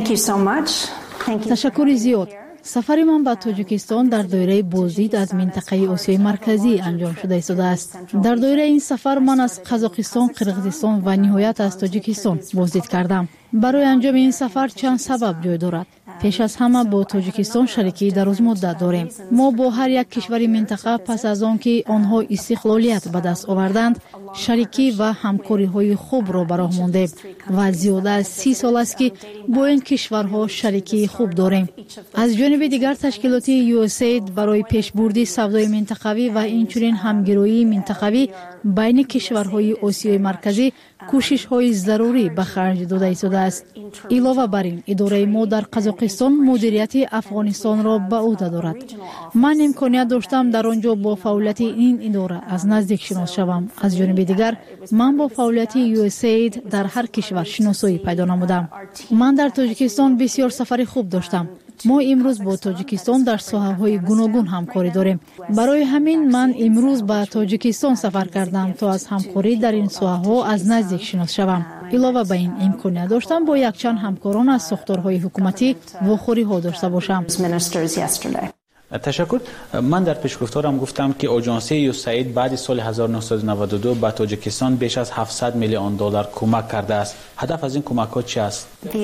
تشکر زیاد. سفر من به تاجیکستان در دایره بازدید از منطقه آسیای مرکزی انجام شده است. در دایره این سفر من از قزاقستان، قرقیزستان و نهایت از تاجیکستان بازدید کردم. برای انجام این سفر چند سبب جای دارد. پیش از همه با تاجیکستان شریکی دراز مدت داریم. ما با هر یک کشور منطقه پس از آن که آنها استقلالیت به دست آوردند شریکی و همکاری های خوب را به راه ماندیم و زیاده از 30 سال است که با این کشورها شریکی خوب داریم. از جانب دیگر تشکیلات یوساید برای پیشبرد سودای منطقوی و اینچنین همگرایی منطقوی بین کشورهای آسیای مرکزی کوشش‌های ضروری به خرج داده است. علاوه بر این اداره ما در قزاقستان مدیریت افغانستان را به عهده دارد. من امکانیت داشتم در آنجا با فعالیت این اداره از نزدیک شناس شوم. از جانب دیگر من با فعالیت یوساید در هر کشور شناسایی پیدا نمودم. من در تاجیکستان بسیار سفر خوب داشتم. ما امروز با تاجیکستان در ساحه‌های گوناگون همکاری داریم. برای همین من امروز به تاجیکستان سفر کردم تا از همکاری در این ساحه‌ها از نزدیک شناس شوم. علاوه بر این امکانیت داشتم با یک چند همکاران از ساختارهای حکومتی واخوری‌ها داشته باشم. تشکر. من در پیشگفتارم گفتم که آژانس یوساید بعد سال 1992 به تاجیکستان بیش از 700 میلیون دلار کمک کرده است. هدف از این کمک‌ها چی است؟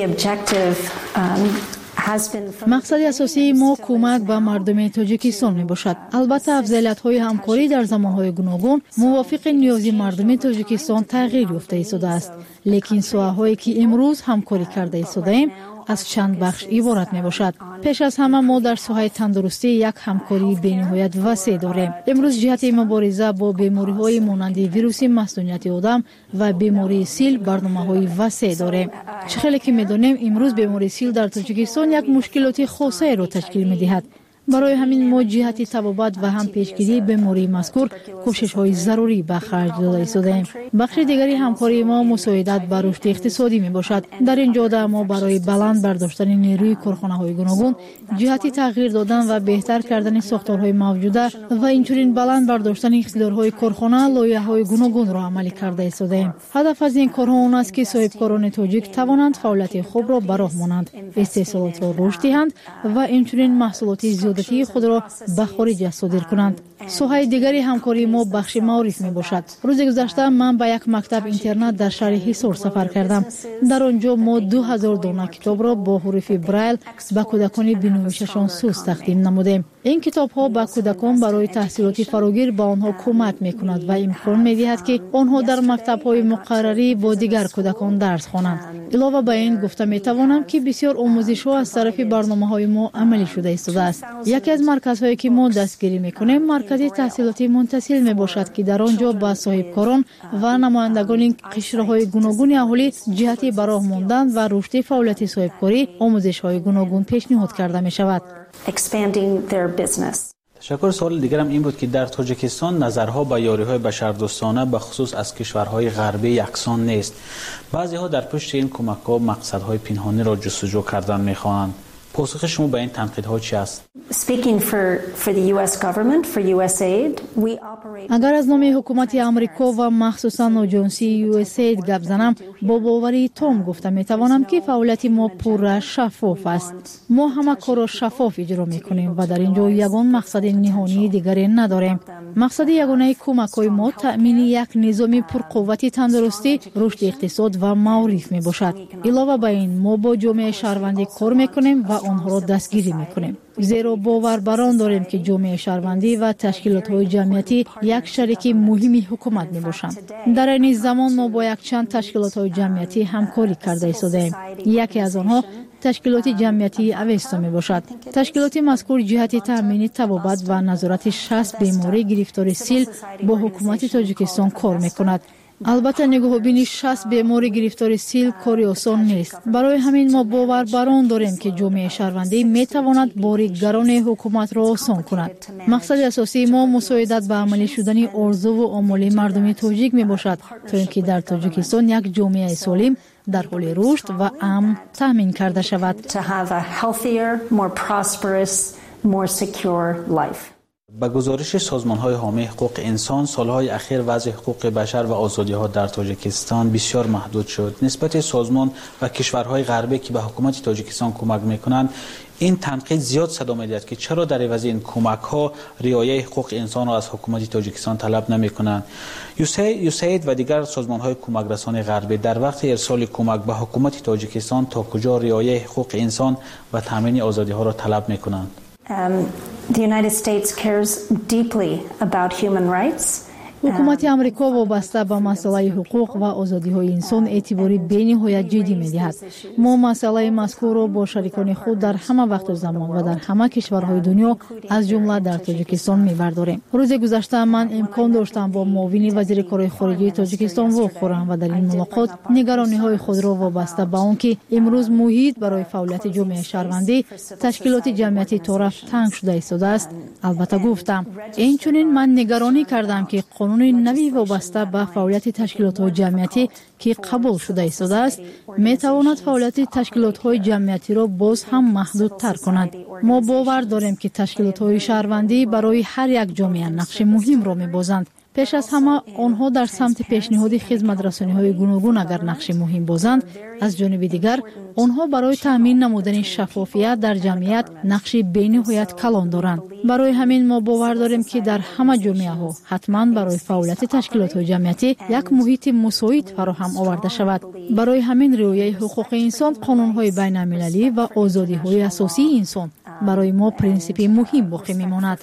مقصد اساسی ما کمک به مردم تاجیکستان می باشد. البته افضلیت‌های همکاری در زمانهای گوناگون موافق نیاز مردم تاجیکستان تغییر یافته است. لیکن ساحه‌هایی که امروز همکاری کرده ایم از چند بخش عبارت می باشد. پیش از همه ما در ساحه تندرستی یک همکاری بی‌نهایت وسیع داریم. امروز جهت مبارزه با بیماری‌های مانند ویروس مسمومیت آدم و بیماری سیل برنامه‌های وسیع داریم. چه که می‌دانیم امروز بیماری سیل در تاجیکستان یک مشکلات خاصه را تشکیل می‌دهد. برای همین ما جهت تبابت و هم پیشگیری بیماری مذکور کوشش‌های ضروری به خرج داده ایم. بخش دیگری همکاری ما مساعدت بر رشد اقتصادی میباشد. در این جهت ما برای بلند برداشتن نیروی کارخانه‌های گوناگون جهت تغییر دادن و بهتر کردن ساختارهای موجوده و اینچنین بلند برداشتن اقتدارهای کارخانه لایحه‌های گوناگون را عملی کرده ایم. هدف از این کارها آن است که صاحبکاران تاجیک توانند فعالیت خوب را به راه مانند، استحصالات را رشد دهند و اینچنین محصولات زیاد وارداتی خود را به خارج صادر کنند. سوهای دیگری همکاری ما بخش معارف می باشد. روز گذشته من به یک مکتب اینترنت در شهر حصار سفر کردم. در آنجا ما 2000 دانه کتاب را با حروف برایل به کودکان بینویششان سوز تقدیم نمودیم. این کتاب ها به کودکان برای تحصیلات فراگیر به آنها کمک می کند و امکان می دهد که آنها در مکتب های مقرری با دیگر کودکان درس خوانند. علاوه بر این گفته می توانم که بسیار آموزش ها از طرف برنامه های ما عملی شده است. یکی از مرکزهایی که ما دستگیری می کنیم مرکز تحصیلاتی منتسل می باشد که در آنجا با صاحبکاران و نمایندگان قشرهای گوناگون اهالی جهت براه ماندن و رشد فعالیت صاحبکاری آموزش های گوناگون پیشنهاد کرده می شود. تشکر. سوال دیگرم این بود که در تاجیکستان نظرها به یاری‌های بشردوستانه به خصوص از کشورهای غربی یکسان نیست. بعضی‌ها در پشت این کمک‌ها مقصدهای پنهانی را جستجو کردن می‌خواهند. پاسخ شما به این تنقیدها چی است؟ اگر از نام حکومت آمریکا و مخصوصاً آژانسی USAID گپ زنم، با باوری تام گفته می توانم که فعالیت ما پر شفاف است. ما همه کار را شفاف اجرا می کنیم و در اینجا یگان مقصد نهانی دیگری نداریم. مقصد یگانه کمک‌های ما تأمین یک نظام پرقوت تندرستی، رشد اقتصاد و معارف می باشد. علاوه بر این ما با جامعه شهروندی کار می کنیم و آنها را دستگیری می کنیم. زیرا باور بر آن داریم که جامعه شهروندی و تشکیلات‌های جمعیتی یک شریک مهمی حکومت می باشند. در این زمان ما با یک چند تشکیلات‌های جمعیتی همکاری کرده ایستاده‌ایم. یکی از آنها تشکیلات جمعیتی اوستا می باشد. تشکیلات مذکور جهت تامین طبابت و نظارت 60 بیماری گرفتار سیل با حکومت تاجیکستان کار می کند. البته نگاه بینی 60 بیماری گرفتار سیل کاری آسان نیست. برای همین ما باور بر آن داریم که جامعه شهروندی می تواند بار گران حکومت را آسان کند. مقصد اساسی ما مساعدت به عملی شدن آرزو و آمال مردم تاجیک می باشد تا اینکه در تاجیکستان یک جامعه سالم در حال رشد و امن تامین کرده شود. با گزارش سازمان‌های حامی حقوق انسان، سالهای اخیر وضع حقوق بشر و آزادی‌ها در تاجیکستان بسیار محدود شد. نسبت سازمان و کشورهای غربی که به حکومت تاجیکستان کمک می‌کنند، این تنقید زیاد صدا می‌دهد که چرا در عوض این کمک‌ها رعایت حقوق انسان را از حکومت تاجیکستان طلب نمی‌کنند. USAID و دیگر سازمان‌های کمک رسانی غربی در وقت ارسال کمک به حکومت تاجیکستان تا کجا رعایت حقوق انسان و تامین آزادی‌ها را طلب می‌کنند؟ The United States cares deeply about human rights. حکومت آمریکا وابسته به مسئله حقوق و آزادی‌های انسان اعتباری بی‌نهایت جدی می‌دهد. ما مسئله مذکور را با شریکان خود در همه وقت و زمان و در همه کشورهای دنیا از جمله در تاجیکستان می‌برداریم. روز گذشته من امکان داشتم با معاون وزیر کار خارجه تاجیکستان واخورم و در این ملاقات نگرانی‌های خود را وابسته به آنکه امروز محیط برای فعالیت جامعه شهروندی تشکیلات جمعیتی طرف تنگ شده است. البته گفتم اینچنین من نگرانی کردم که قانون نوی وابسته به فعالیت تشکیلات‌های جمعیتی که قبول شده است می تواند فعالیت تشکیلات‌های جمعیتی را باز هم محدودتر کند. ما باور داریم که تشکیلات‌های شهروندی برای هر یک جامعه نقش مهم را می‌بازند. پیش از همه آنها در سمت پیشنهاد خدمت رسانی‌های گوناگون اگر نقش مهم بازند، از جانب دیگر آنها برای تامین نمودن شفافیت در جمعیت نقش بی‌نهایت کلان دارند. برای همین ما باور داریم که در همه جامعه‌ها حتما برای فعالیت تشکیلات‌های جمعیتی یک محیط مساعد فراهم آورده شود. برای همین رعایت حقوق انسان، قانون‌های بین‌المللی و آزادی‌های اساسی انسان برای ما پرینسیپ مهم باقی می‌ماند.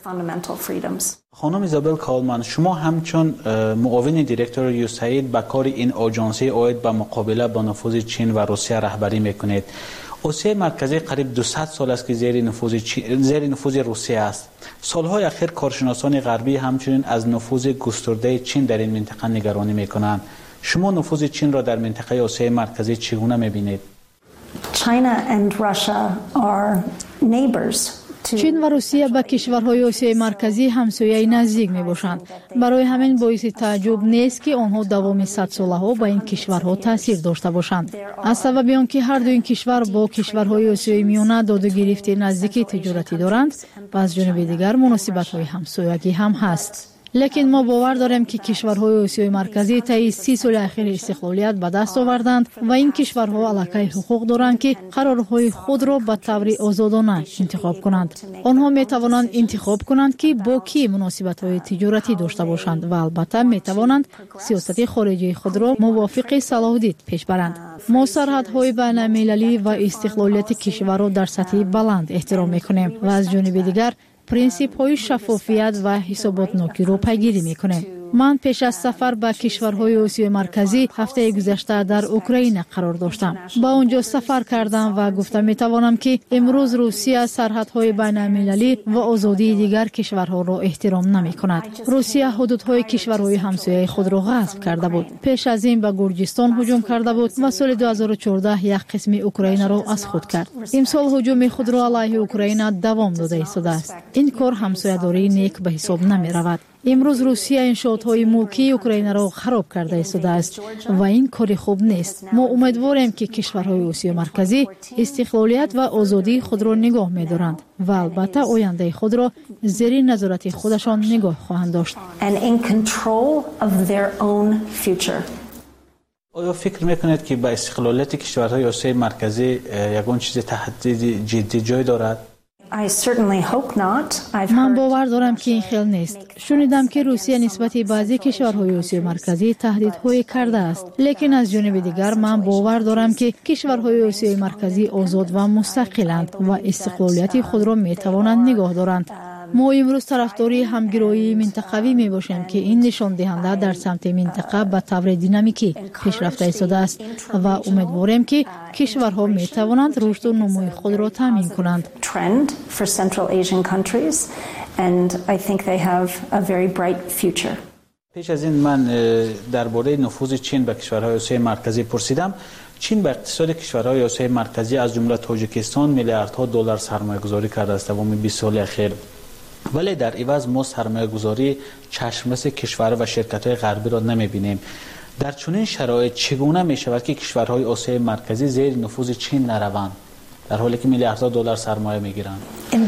خانم ایزابل کالمن، شما همچون معاون دیرکتور USAID به کار این آژانسی عاید به مقابله با نفوذ چین و روسیه رهبری میکنید. آسیای مرکزی قریب 200 سال است که زیر نفوذ روسیه است. سالهای اخیر کارشناسان غربی همچنین از نفوذ گسترده چین در این منطقه نگرانی میکنند. شما نفوذ چین را در منطقه آسیای مرکزی چگونه میبینید؟ China and Russia are neighbors. چین و روسیه به کشورهای آسیای مرکزی همسایه نزدیک می باشند. برای همین باعث تعجب نیست که آنها دوام 100 ساله ها به این کشورها تاثیر داشته باشند. از سبب آنکه هر دو این کشور با کشورهای آسیای میانه داد و گرفت نزدیکی تجارتی دارند و از جانب دیگر مناسبت های همسایگی هم هست. لیکن ما باور داریم که کشورهای آسیای مرکزی طی 30 سال اخیر استقلالیت به دست آوردند و این کشورها علاقه حقوق دارند که قرارهای خود را به طور آزادانه انتخاب کنند. آنها می توانند انتخاب کنند که با کی مناسبت‌های تجارتی داشته باشند و البته می توانند سیاست خارجی خود را موافق صلاح دید پیش برند. ما سرحدهای بین المللی و استقلالیت کشور را در سطح بلند احترام می‌کنیم و از جانب دیگر پرینسیپ های شفافیت و حساباتناکی را پیگیری می‌کنیم. من پیش از سفر به کشورهای آسیای مرکزی هفته گذشته در اوکراین قرار داشتم. با آنجا سفر کردم و گفتم میتوانم که امروز روسیه سرحدهای بین المللی و آزادی دیگر کشورها را احترام نمی‌کند. روسیه حدودهای کشورهای همسایه خود را غصب کرده بود. پیش از این به گرجستان هجوم کرده بود و سال 2014 یک قسم اوکراین را از خود کرد. امسال هجوم خود را علیه اوکراین دوام داده ایستاده است. این کار همسایه‌داری نیک به حساب نمی‌رود. امروز روسیه انشاءات‌های ملکی اوکراین را خراب کرده ایستاده است و این کار خوب نیست. ما امیدواریم که کشورهای آسیای مرکزی استقلالیت و آزادی خود را نگاه می‌دارند و البته آینده خود را زیر نظارت خودشان نگاه خواهند داشت. آیا فکر می‌کنید که به استقلالیت کشورهای آسیای مرکزی یگان چیز تهدید جدی جای دارد؟ من باور دارم که این خیلی نیست. شنیدم که روسیه نسبت بعضی کشورهای آسیای مرکزی تهدیدهای کرده است، لیکن از جانب دیگر من باور دارم که کشورهای آسیای مرکزی آزاد و مستقلند و استقلالیت خود را میتوانند نگاه دارند. ما امروز طرفداری همگرایی منطقوی می باشیم که این نشان دهنده در سمت منطقه به طور دینامیکی پیشرفت ایستاده است و امیدواریم که کشورها می توانند رشد و نمو خود را تامین کنند. پیش از این من درباره نفوذ چین به کشورهای آسیای مرکزی پرسیدم. چین به اقتصاد کشورهای آسیای مرکزی از جمله تاجیکستان میلیاردها دلار سرمایه گذاری کرده است تمام 20 سال اخیر. ولی در عوض ما سرمایه گذاری چشمرس کشور و شرکت‌های غربی را نمی‌بینیم. در چنین شرایط چگونه می‌شود که کشورهای آسیای مرکزی زیر نفوذ چین نروند در حالی که میلیاردها دلار سرمایه می‌گیرند؟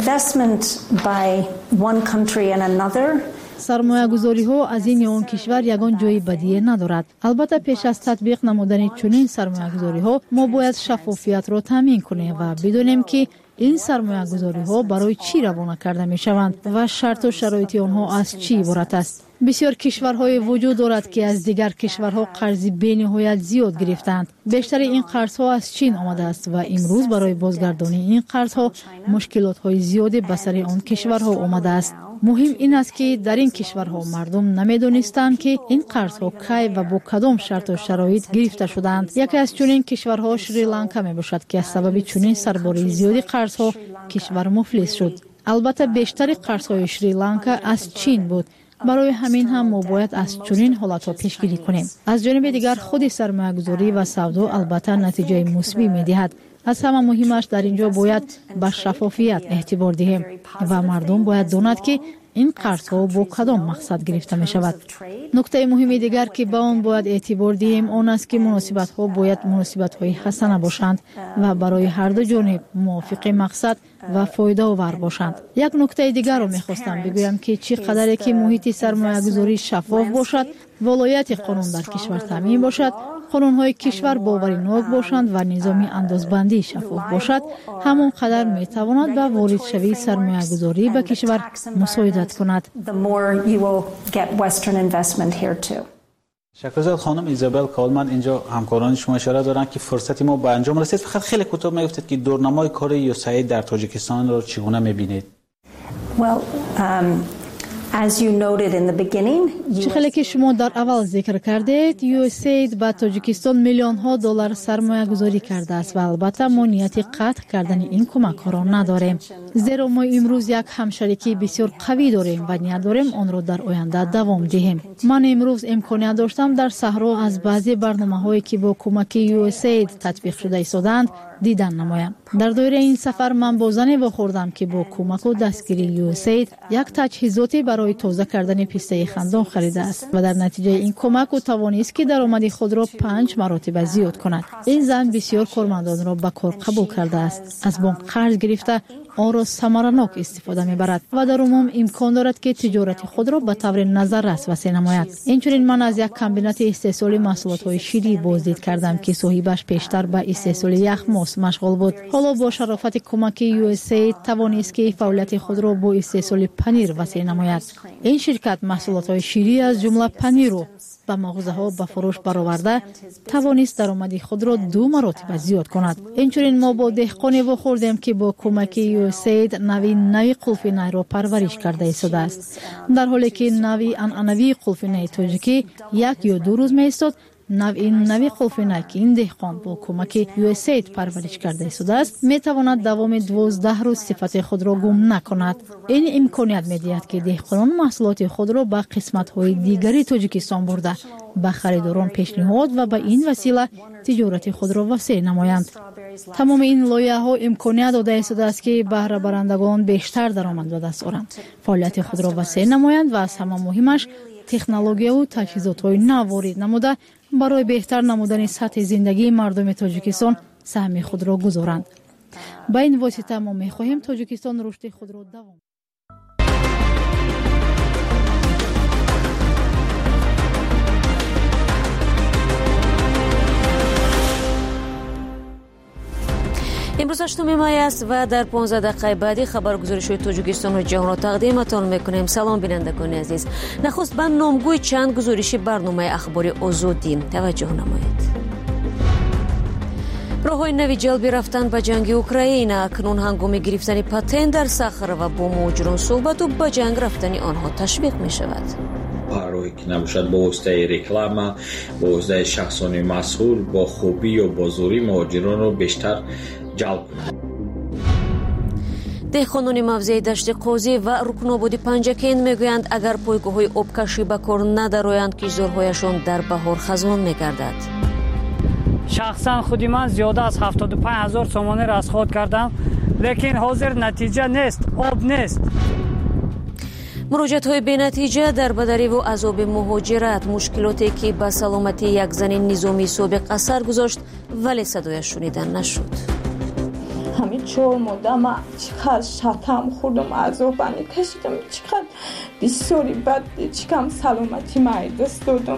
سرمایه گذاری ها از این یا آن کشور یگان جای بدیه ندارد. البته پیش از تطبیق نمودن چنین سرمایه گذاری ها ما باید شفافیت را تامین کنیم و بدونیم که این سرمایه گذاری ها برای چی روانه کرده می شوند و شرط و شرایط آنها از چی عبارت است. بسیار کشورهای وجود دارد که از دیگر کشورها قرض بی‌نهایت زیاد گرفتند. بیشتر این قرضها از چین آمده است و امروز برای بازگردانی این قرضها مشکلات‌های زیادی به سر آن کشورها آمده است. مهم این است که در این کشورها مردم نمی‌دانستند که این قرضها کی و با کدام شرط و شرایط گرفته شدند. یکی از چنین کشورها شریلانکا میباشد که از سبب چنین سرباری زیادی قرضها کشور مفلس شد. البته بیشتر قرضهای شریلانکا از چین بود. برای همین هم ما باید از چنین حالت‌ها پیشگیری کنیم. از جانب دیگر خود سرمایه‌گذاری و سودا البته نتیجه مثبت می‌دهد. از همه مهمش در اینجا باید به شفافیت اعتبار دهیم و مردم باید داند که این قرض‌ها با کدام مقصد گرفته می شود. نکته مهم دیگر که به آن باید اعتبار دهیم آن است که مناسبت‌ها باید مناسبت‌های حسنه باشند و برای هر دو جانب موافق مقصد و فایده آور باشند. یک نکته دیگر را می‌خواستم بگویم که چقدر که محیط سرمایه‌گذاری شفاف باشد، ولایت قانون در کشور تامین باشد، قانون‌های کشور باورناک باشند و نظام اندازبندی شفاف باشد، همون قدر می‌تواند به وارد شوی سرمایه‌گذاری به کشور مساعدت کند. شکرزاد خانم ایزابل کالمن اینجا همکاران شما اشاره دارند که فرصتی ما به انجام رسید. فقط خیلی کوتاه میگفتید که دورنمای کار USAID در تاجیکستان رو چگونه می‌بینید؟ چخیلی که شما در اول ذکر کردید USAID به تاجیکستان میلیون ها دلار سرمایه گذاری کرده است و البته ما نیت قطع کردن این کمک ها را نداریم، زیرا ما امروز یک همشریکی بسیار قوی داریم و نیت داریم آن را در آینده دوام دهیم. من امروز امکانیت داشتم در صحرا از بعضی برنامه هایی که با کمک USAID تطبیق شده ایستادند دیدن نمایم. در دایره این سفر من با زنی واخوردم که با کمک و دستگیری USAID یک تجهیزاتی برای تازه کردن پیسته خندان خریده است و در نتیجه این کمک او توانست که درآمد خود را 5 مراتب زیاد کند. این زن بسیار کارمندان را به کار قبول کرده است. از بانک قرض گرفته آن را ثمرناک استفاده میبرد و در عموم امکان دارد که تجارت خود را به طور نظررس وسیع نماید. اینچنین من از یک کمبینات استحصال محصولات شیری بازدید کردم که صاحبش پیشتر به استحصال یخ ماست مشغول بود. حالا با شرافت کمک USA توانست که فعالیت خود را با استحصال پنیر وسیع نماید. این شرکت محصولات شیری از جمله پنیر را به مغازه‌ها به فروش برآورده توانست درآمد خود را 2 مراتب زیاد کند. اینچنین ما با دهقانی واخوردیم که با کمک USAID نوی قلف نی را پرورش کرده ایستاده است. در حالی که نوی قلف نی تاجیکی 1 یا 2 روز می ایستاد، نوی قلف نی که این دهقان با کمک USAID پرورش کرده ایستاده است می تواند دوام 12 روز صفت خود را گم نکند. این امکانیت می دهد که دهقانان محصولات خود را به قسمت‌های دیگری تاجیکستان برده به خریداران پیشنهاد و به این وسیله تجارت خود را وسیع نمایند. تمام این لایحه‌ها امکانیت داده ایستاده است که بهره برندگان بیشتر درآمد به دست آورند، فعالیت خود را وسیع نمایند و از همه مهمش تکنولوژیا و تجهیزات‌های نو وارد نموده برای بهتر نمودن سطح زندگی مردم تاجیکستان سهم خود را گذارند. با این واسطه ما می‌خواهیم تاجیکستان رشد خود را دوام. امروز 8 مای است و در 15 دقیقه بعدی خبرگزاری‌های تاجیکستان و جهان را تقدیمتان می‌کنیم. سلام بینندگان عزیز. نخست به نامگوی چند گزارش برنامه اخباری آزادی توجه نمایید. راه‌های نوی جلبی رفتن به جنگ اوکراین اکنون هنگام گرفتن پتنت در صخره و با مهاجران صحبت و به جنگ رفتن آنها تشویق می‌شود. راهی که نباشد با واسطه رکلام، با واسطه شخصان مسئول، با خوبی یا با زوری مهاجران را بیشتر جلب کنند. دهقانان موضع دشت قاضی و رکنابادی پنجکین میگویند اگر پایگاه‌های آبکشی به کار ندارند کشتزارهایشان در بهار خزان میگردد. شخصا خودی من زیاده از 75,000 سومانی رصد کردم، لیکن حاضر نتیجه نیست، آب نیست. مراجعت‌های بی‌نتیجه در بدری و عذاب مهاجرت، مشکلاتی که به سلامتی یک زن نظامی سابق اثر گذاشت ولی صدایش شنیدن نشد. همین 4 ماه من چقدر شتم خوردم، عذابم کشیدم، چقدر بسیاری بد، چقدر سلامتی من دست دادم.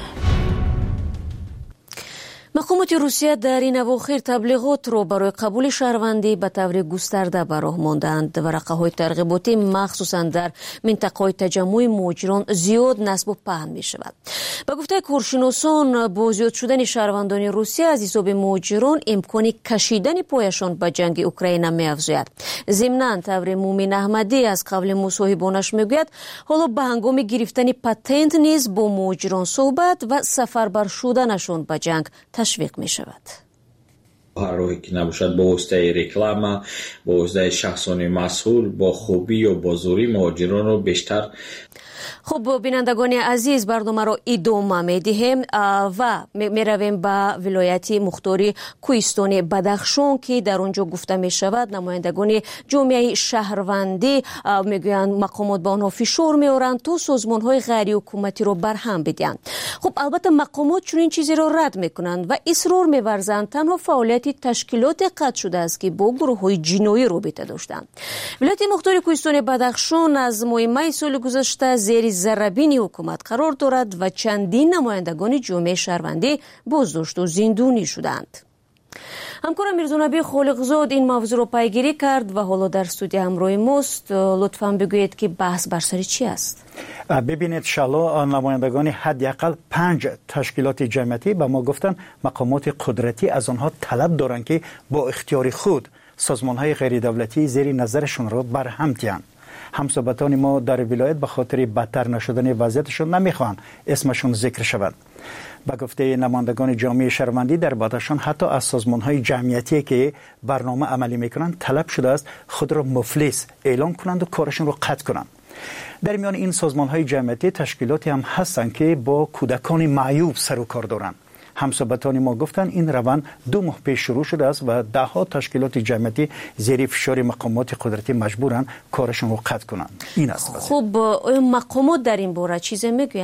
مقامات روسیه در این اواخر تبلیغات را برای قبول شهروندی به طور گسترده به راه ماندند. ورقه‌های ترغیباتی مخصوصا در منطقه‌های تجمع مهاجران زیاد نصب و پهن می‌شود. به گفته کارشناسان با زیاد شدن شهروندان روسیه از حساب مهاجران امکان کشیدن پایشان به جنگ اوکراین می‌افزاید. ضمناً طور مومن احمدی از قبل مصاحبانش میگوید حالا به هنگام گرفتن پتنت نیز با مهاجران صحبت و سفربر شدنشان به جنگ تشویق می شود. راهی که نباشد با واسطه رکلام، با واسطه شخصان مسئول، با خوبی یا با زوری مهاجران را بیشتر. خب بینندگان عزیز، برنامه را ادامه می‌دهیم و می‌رویم به ولایت مختاری کوهستان بدخشان که در آنجا گفته می‌شود نمایندگان جامعه شهروندی میگویند مقامات به آنها فشار می‌آورند تا سازمان‌های غیر حکومتی را برهم بدهند. خب البته مقامات چنین چیزی را رد می‌کنند و اصرار می‌ورزند تنها فعالیت تشکیلات قطع شده است که با گروه‌های جنایی رابطه داشتند. ولایت مختاری کوهستان بدخشان از ماه می سال گذشته زیر ضربین حکومت قرار دارد و چندین نمایندگان جامعه شهروندی بازداشت و زندانی شدند. همکارم میرزانبی خالقزاد این موضوع را پیگیری کرد و حالا در استودیو همراه ماست. لطفاً بگویید که بحث بر سر چی است؟ ببینید شالا نمایندگان حداقل 5 تشکیلات جمعیتی به ما گفتن مقامات قدرتی از آنها طلب دارند که با اختیار خود سازمان‌های غیر دولتی زیر نظرشون را برهم دهند. همصحبتان ما در ولایت به خاطر بدتر نشدن وضعیتشون نمیخوان اسمشون ذکر شود. به گفته نمایندگان جامعه شهروندی در بدخشان حتی از سازمان‌های جمعیتی که برنامه عملی میکنند طلب شده است خود را مفلس اعلام کنند و کارشون را قطع کنند. در میان این سازمان‌های جمعیتی تشکیلاتی هم هستند که با کودکان معیوب سر و کار دارند. همصحبتان ما گفتن این روند 2 ماه پیش شروع شده است و ده‌ها تشکیلات جمعیتی زیر فشار مقامات قدرتی مجبورند کارشون رو قطع کنند. این است. خب مقامات در این باره چیزی میگویند؟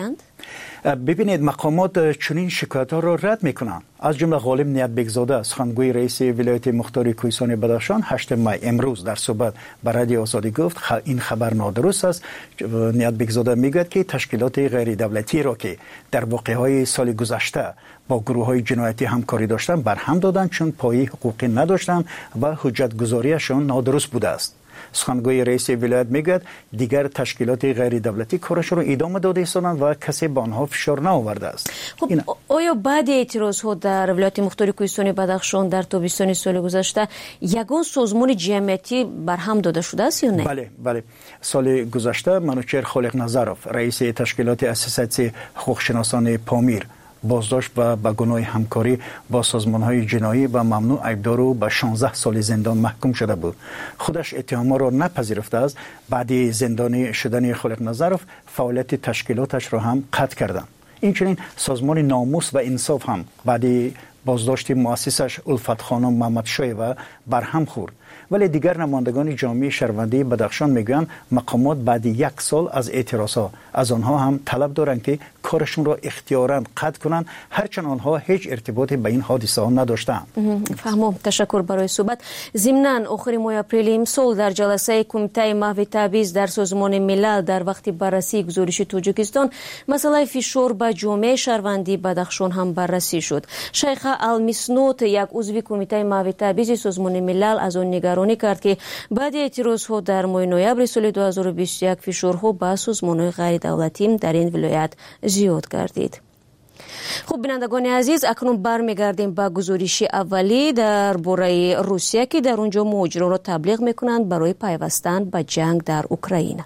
ببینید مقامات چنین شکایت‌ها را رد میکنند. از جمله غالب نیتبک زاده سخنگوی رئیس ولایت مختار کوهستان بدخشان 8 می امروز در صحبت با رادیو آزادی گفت این خبر نادرست است. نیتبک زاده میگوید که تشکیلات غیر دولتی را که در واقعه‌های سال گذشته با گروه‌های جنایتی همکاری داشتند برهم دادند چون پایه حقوقی نداشتند و حجت گزاریشان نادرست بوده است. سخنگوی رئیس ولایت میگوید دیگر تشکیلات غیر دولتی کارش را ادامه داده ایستادند و کسی به آنها فشار نآورده است. خب آیا بعد اعتراض‌ها در ولایت مختار کوهستان بدخشان در تابستان سال گذشته یگان سازمان جمعیتی برهم داده شده است یا نه؟ بله سال گذشته منوچهر خالق نظرов رئیس تشکیلات اساسیاسیون حقوقشناسان پامیر بازداشت و به گناه همکاری با سازمان‌های جنایی و ممنوع عیبدار و به 16 سال زندان محکوم شده بود. خودش اتهامات را نپذیرفته است. بعد زندانی شدن خالق نظرов فعالیت تشکیلاتش را هم قطع کردند. اینچنین سازمان ناموس و انصاف هم بعد بازداشت مؤسسش الفت خانم محمد شایوه برهم خورد. ولی دیگر نمایندگان جامعه شهروندی بدخشان میگویند مقامات بعد 1 سال از اعتراضها از آنها هم طلب دارند که کارشون را اختیاراً قطع کنند هرچند آنها هیچ ارتباطی به این حادثه ها نداشتند. فهمم. تشکر برای صحبت. ضمناً آخر ماه اپریل امسال در جلسه کمیته محو تبعیض در سازمان ملل در وقت بررسی گزارش تاجیکستان مسئله فشار به جامعه شهروندی بدخشان هم بررسی شد. شیخ المسنوت یک عضو کمیته محو تبعیض سازمان ملل از آن نگرانی کرد که بعد اعتراضها در ماه نوامبر سال 2021 فشارها به سازمان‌های غیر دولتی در این ولایت زیاد گردید. خب بینندگان عزیز اکنون برمیگردیم به گزارش اولی درباره روسیه که در اونجا مهاجران را تبلیغ میکنند برای پیوستن به جنگ در اوکراین.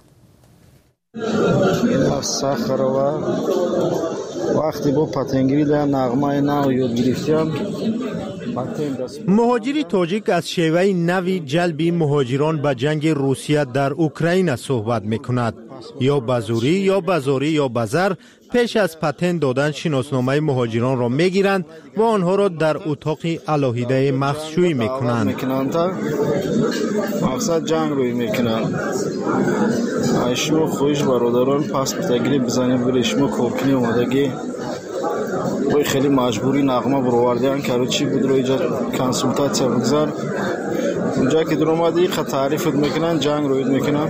وقتی با پتنگیری در نغمه نو یاد گرفتیم مهاجری تاجیک از شیوه نوی جلب مهاجران به جنگ روسیه در اوکراین صحبت میکند. یا بزوری یا بزاری یا بزر پیش از پتن دادن شناسنامه مهاجران را میگیرند و آنها را در اتاق علاهیده مخصوصی میکنند. مقصد جنگ روی میکنند. شما خویش برادران پاسپورتگیری بزنید بری شما کورکنی اومدگی وی خیلی مجبوری نغمه برواردن که چی بود رو ایجا کنسولتاسیا بگذار اونجا که در اومدی خط تعریفت میکنن جنگ روید میکنن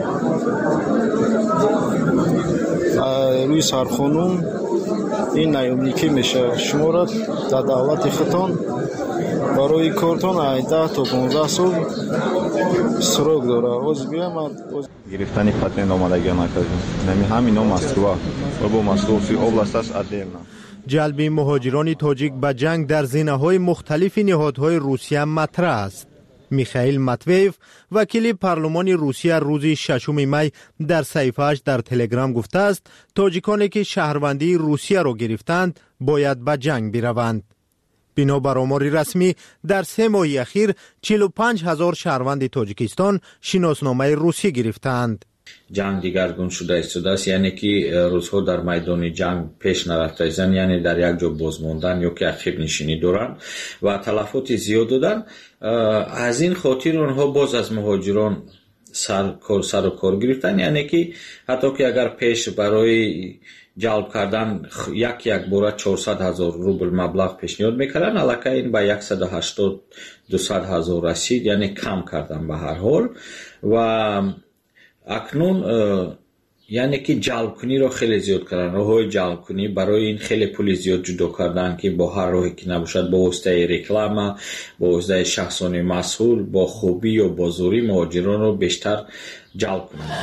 روی سرخانون این نیومنیکی میشه شما را در دولت خطان برای کارتون 10 تا 15 سال سروک داره. از بیام گرفتن پتن آمادگی نکردیم. نمی همین مسکو و با مسکو اوبلاست است ادلنا. جلب مهاجران تاجیک به جنگ در زینه‌های مختلف نهادهای روسیه مطرح است. میخائیل ماتویف وکیل پارلمان روسیه روز 6 می در صفحه‌اش در تلگرام گفته است تاجیکانی که شهروندی روسیه را گرفتند باید به جنگ بروند. بنابر آمار رسمی در 3 ماه اخیر 45,000 شهروند تاجیکستان شناسنامه روسی گرفتند. جنگ دیگرگون شده است، یعنی که روزها در میدان جنگ پیش نرفته ایستند، یعنی در یک جا باز ماندن یا که عقب نشینی دارند و تلفات زیاد دادن. از این خاطر آنها باز از مهاجران سر و کار گرفتن، یعنی که حتی که اگر پیش برای جلب کردن یک باره 400,000 روبل مبلغ پیشنهاد میکردن، الکی این به 180-200,000 رسید، یعنی کم کردن به هر حال. و اکنون یعنی که جلب کنی را خیلی زیاد کردن، راههای جلب کنی برای این خیلی پول زیاد جدا کردن که با هر راهی که نباشد، با واسطه رکلام، با واسطه شخصان مسئول، با خوبی و با زوری مهاجران را بیشتر جلب کنند.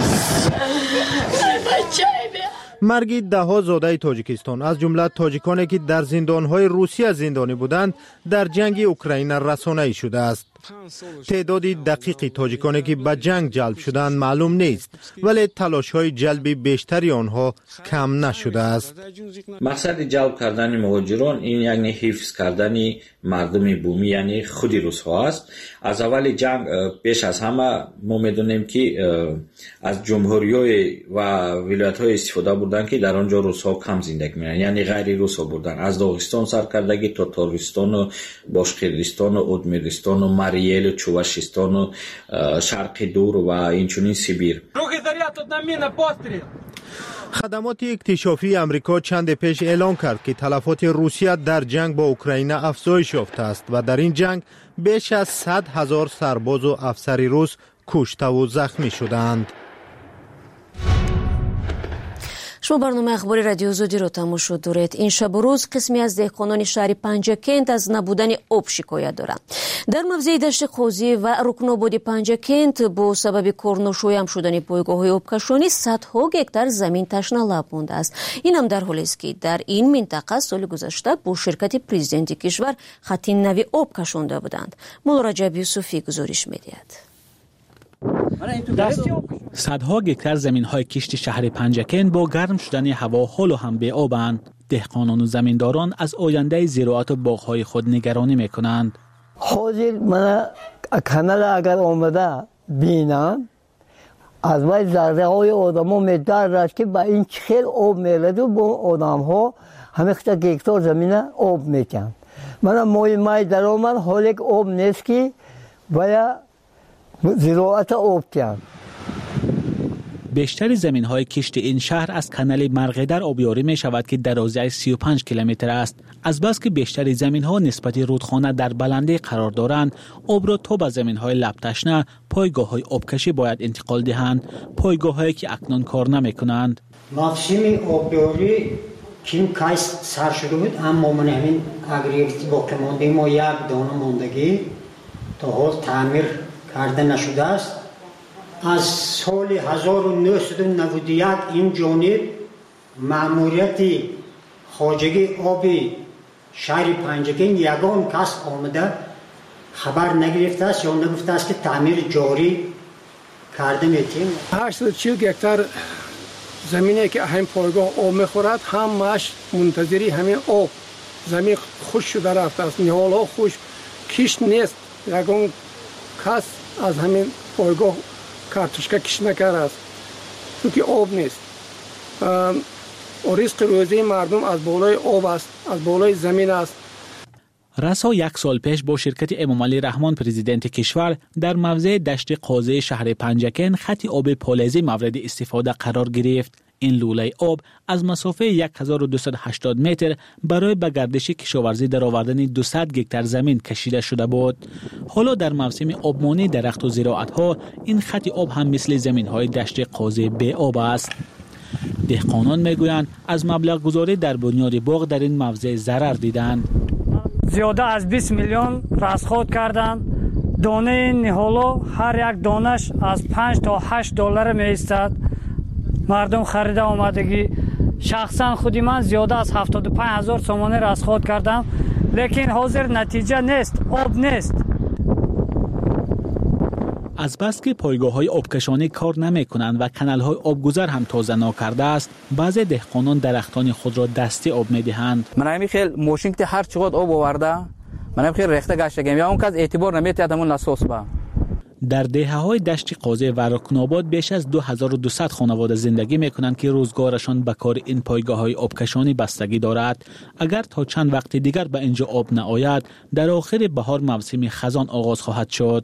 مرگ ده‌ها زاده تاجیکستان از جمله تاجیکانی که در زندان‌های روسیه زندانی بودند در جنگ اوکراین رسانه‌ای شده است. تعداد دقیق تاجیکانی که به جنگ جلب شدند معلوم نیست، ولی تلاش‌های جلب بیشتری آنها کم نشده است. مقصد جلب کردن مهاجران این یعنی حفظ کردن مردم بومی، یعنی خودی روس‌ها است. از اول جنگ پیش از همه ما می‌دونیم که از جمهوری‌های و ولایت‌های استفاده بودند که در آنجا روس‌ها کم زندگی می‌کردند، یعنی غیر روس‌ها بودند. از داغستان سرکردگی تا تاتارستان و باشقیرستان و ادمیرستان و مریل و چواشستان و شرق دور و اینچنین سیبیر. خدمات اکتشافی امریکا چند پیش اعلام کرد که تلفات روسیه در جنگ با اوکراین افزایش یافته است و در این جنگ بیش از 100,000 سرباز و افسر روس کشته و زخمی شدند. شما برنامه اخباری رادیو آزادی رو تماشا دارید. این شب و روز قسمی از دهقانان شهر پنجکند از نبودن آب شکایت دارند. در موضع دشت قوزی و رکناباد پنجکند با سبب کارناشویان شدن پایگاه‌های آبکشانی صدها گکتار زمین تشنه لب مانده است. این هم در حالی است که در این منطقه سال گذشته با شرکت پرزیدنت کشور خط نوی آب کشانده بودند. مولا رجب یوسفی گزارش می‌دهد. صدها گکتار زمین‌های کشت شهر پنجکند با گرم شدن هوا حال و هم به آبند. دهقانان و زمینداران از آینده زراعت و باغ‌های خود نگرانی می‌کنند. حاضر من کانال اگر آمده بینم از وای ذره‌های آدم‌ها می‌دار است که با این خیلی آب می‌رد و با آدم‌ها همیشه گکتار زمین آب می‌کند. من مای درآمد حالی که آب نیست که باید زراعت آب کرد. بیشتر زمین‌های کشت این شهر از کانال مرغدر آبیاری می شود که درازی 35 کیلومتر است. از بس که بیشتر زمین‌ها نسبت رودخانه در بلندی قرار دارند، آب را تا به زمین‌های لب تشنه پایگاه‌های آبکشی باید انتقال دهند، پایگاه‌هایی که اکنون کار نمی‌کنند. موسم آبیاری کم کاش سر شده بود، اما من همین اگریویتی با که مانده ما یک دانه ماندگی تا حال تعمیر کرده نشده است. از سال 1991 این جانب مأموریت خواجگی آبی شهر پنجکند یگان کس آمده خبر نگرفته است یا نگفته است که تعمیر جاری کرده میتیم. 840 گکتار زمینی که همین پایگاه آب میخورد همش منتظری همین آب زمین خوش شده رفته است. نهالها خوش کشت نیست، یگان کس از همین پایگاه کارتوشکا کش نکرده است چون که آب نیست. رزق روزی مردم از بالای آب است، از بالای زمین است. رسا یک سال پیش با شرکت امامعلی رحمان پرزیدنت کشور در موضع دشت قوزه شهر پنجکند خط آب پالایزی مورد استفاده قرار گرفت. این لوله آب از مسافه 1280 متر برای به گردش کشاورزی در آوردن 200 گکتار زمین کشیده شده بود. حالا در موسم آبمانی درخت و زراعت ها این خط آب هم مثل زمین های دشت قوزه به آب است. دهقانان میگویند از مبلغ گذاری در بنیاد باغ در این موضع ضرر دیدند. زیاده از 20 میلیون رصد کردند. دانه نهالو هر یک دانش از 5 تا 8 دلار می ایستد. مردم خریده آمدگی شخصا خودی من زیاده از 75,000 سومانی رصد کردم، لیکن حاضر نتیجه نیست، آب نیست. از بس که پایگاه‌های آبکشانی کار نمی‌کنند و کانال‌های آبگذر هم تازه ناکرده است، بعضی دهقانان درختان خود را دستی آب می‌دهند. من همین خیلی ماشین که هر چقدر آب آورده من همین خیلی رخته گشتم یا اون کس اعتبار نمی‌تید همون نسوس با. در دهه‌های دشت قوزه و رکناباد بیش از 2200 خانواده زندگی می‌کنند که روزگارشان به کار این پایگاه‌های آبکشانی بستگی دارد. اگر تا چند وقت دیگر به اینجا آب نآید، در آخر بهار موسم خزان آغاز خواهد شد.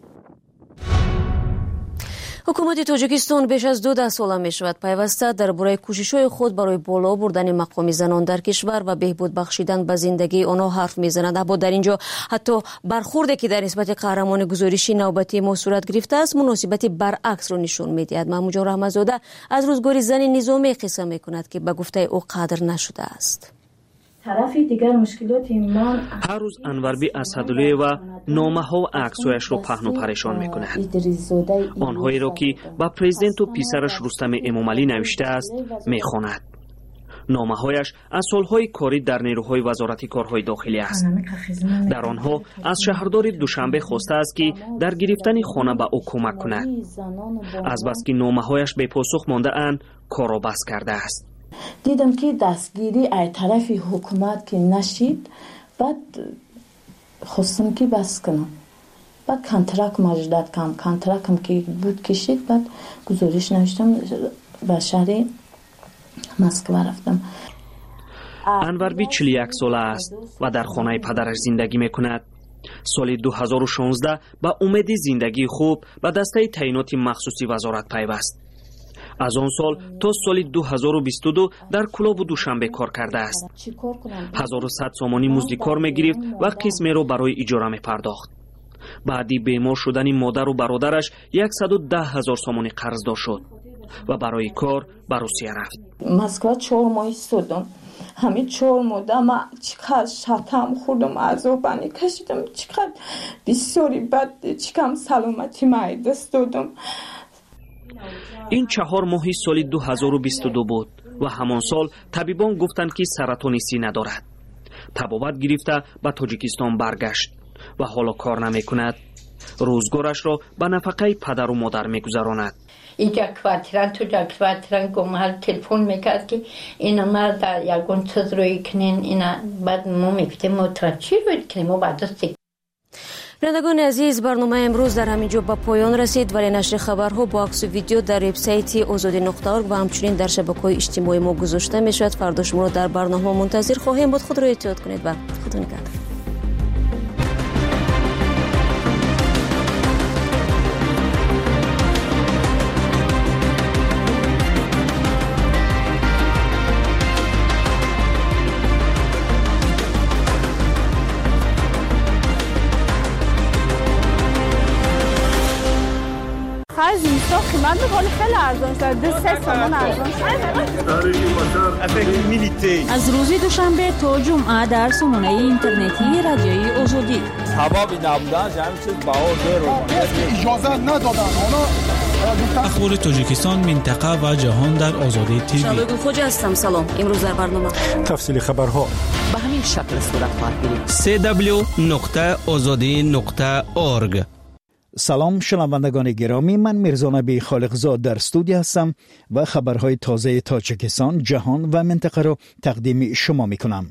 حکومت تاجیکستان بیش از 2 سال میشود پیوسته درباره کوشش‌های خود برای بالا بردن مقام زنان در کشور و بهبود بخشیدن به زندگی آنها حرف میزند. اما در اینجا حتی برخوردی که در نسبت قهرمان گزارشی نوبتی ما صورت گرفته است مناسبت برعکس را نشان میدهد. محمود رحمت‌زاده از روزگار زن نظامی قصه میکند که به گفته او قدر نشده است. طرفی دیگر مشکلات من هر روز انوربی اسدالله و نامه ها و عکس‌هایش را پهن و پریشان می‌کند. آنهایی را که با پرزیدنت و پسرش رستم امامعلی نوشته است می‌خواند. نامه‌هایش از سالهای کاری در نیروهای وزارت کارهای داخلی است. در آنها از شهردار دوشنبه خواسته است که در گرفتن خانه به او کمک کند. از بس که نامه‌هایش بی پاسخ مانده اند کار را بس کرده است. دیدم که دستگیری از طرف حکومت که نشید، بعد خواستم که بس کنم. بعد کنترکت مجدد کم کنترکتم که بود کشید، بعد گزارش نوشتم به شهر مسکو رفتم. انوربی 41 ساله است و در خانه پدرش زندگی میکند. سال 2016 با امید زندگی خوب به دسته تعیینات مخصوصی وزارت پیوست. از آن سال تا سال 2022 در کلاب دوشنبه کار کرده است. 1100 سامانی مزد کار می‌گرفت و قسمی را برای اجاره می‌پرداخت. بعدی بیمار شدن مادر و برادرش 110,000 سامانی قرضدار شد و برای کار به روسیه رفت. مسکو 4 ماه ایستادم. همین 4 ماه ما چقدر شتم خوردم، عذابانی کشیدم، چقدر بسیاری بد، چقدر سلامتی من دست دادم. این 4 ماهی سال 2022 بود و همان سال طبیبان گفتند که سرطان سینه دارد. تبابت گرفته به تاجیکستان برگشت و حالا کار نمی کند. روزگارش را به نفقه پدر و مادر می گذراند. اینجا کوارتران تو جا کوارتران گمهل تلفن میکرد که اینا مرد یکون چیز روی کنین، اینا بعد ما میگفتیم ما چی روی کنیم و بعد دستی. بینندگان عزیز، برنامه امروز در همینجا به پایان رسید، ولی نشر خبرها با عکس و ویدیو در وبسایت azadi.org و همچنین در شبکه‌های اجتماعی ما گذاشته میشود. فردا شما را در برنامه منتظر خواهیم بود. خود را احتیاط کنید و خدا نگهدار. از اینستا قیمت می‌کنه خیلی ارزان شد، 2-3 تومان ارزان شد. از روز دوشنبه تا جمعه در سامانه اینترنتی رادیوی آزادی. سبب نبودن همین چیز باور رو اجازه ندادن. اخبار تاجیکستان، منطقه و جهان در آزادی تیوی. شبگون خوجا هستم. سلام. امروز در برنامه تفصیل خبرها به همین شکل صورت خواهد گرفت. www.azadi.org. سلام شنوندگان گرامی، من میرزا نبی خالقزاد در استودیو هستم و خبرهای تازه تاجیکستان، جهان و منطقه را تقدیم شما میکنم.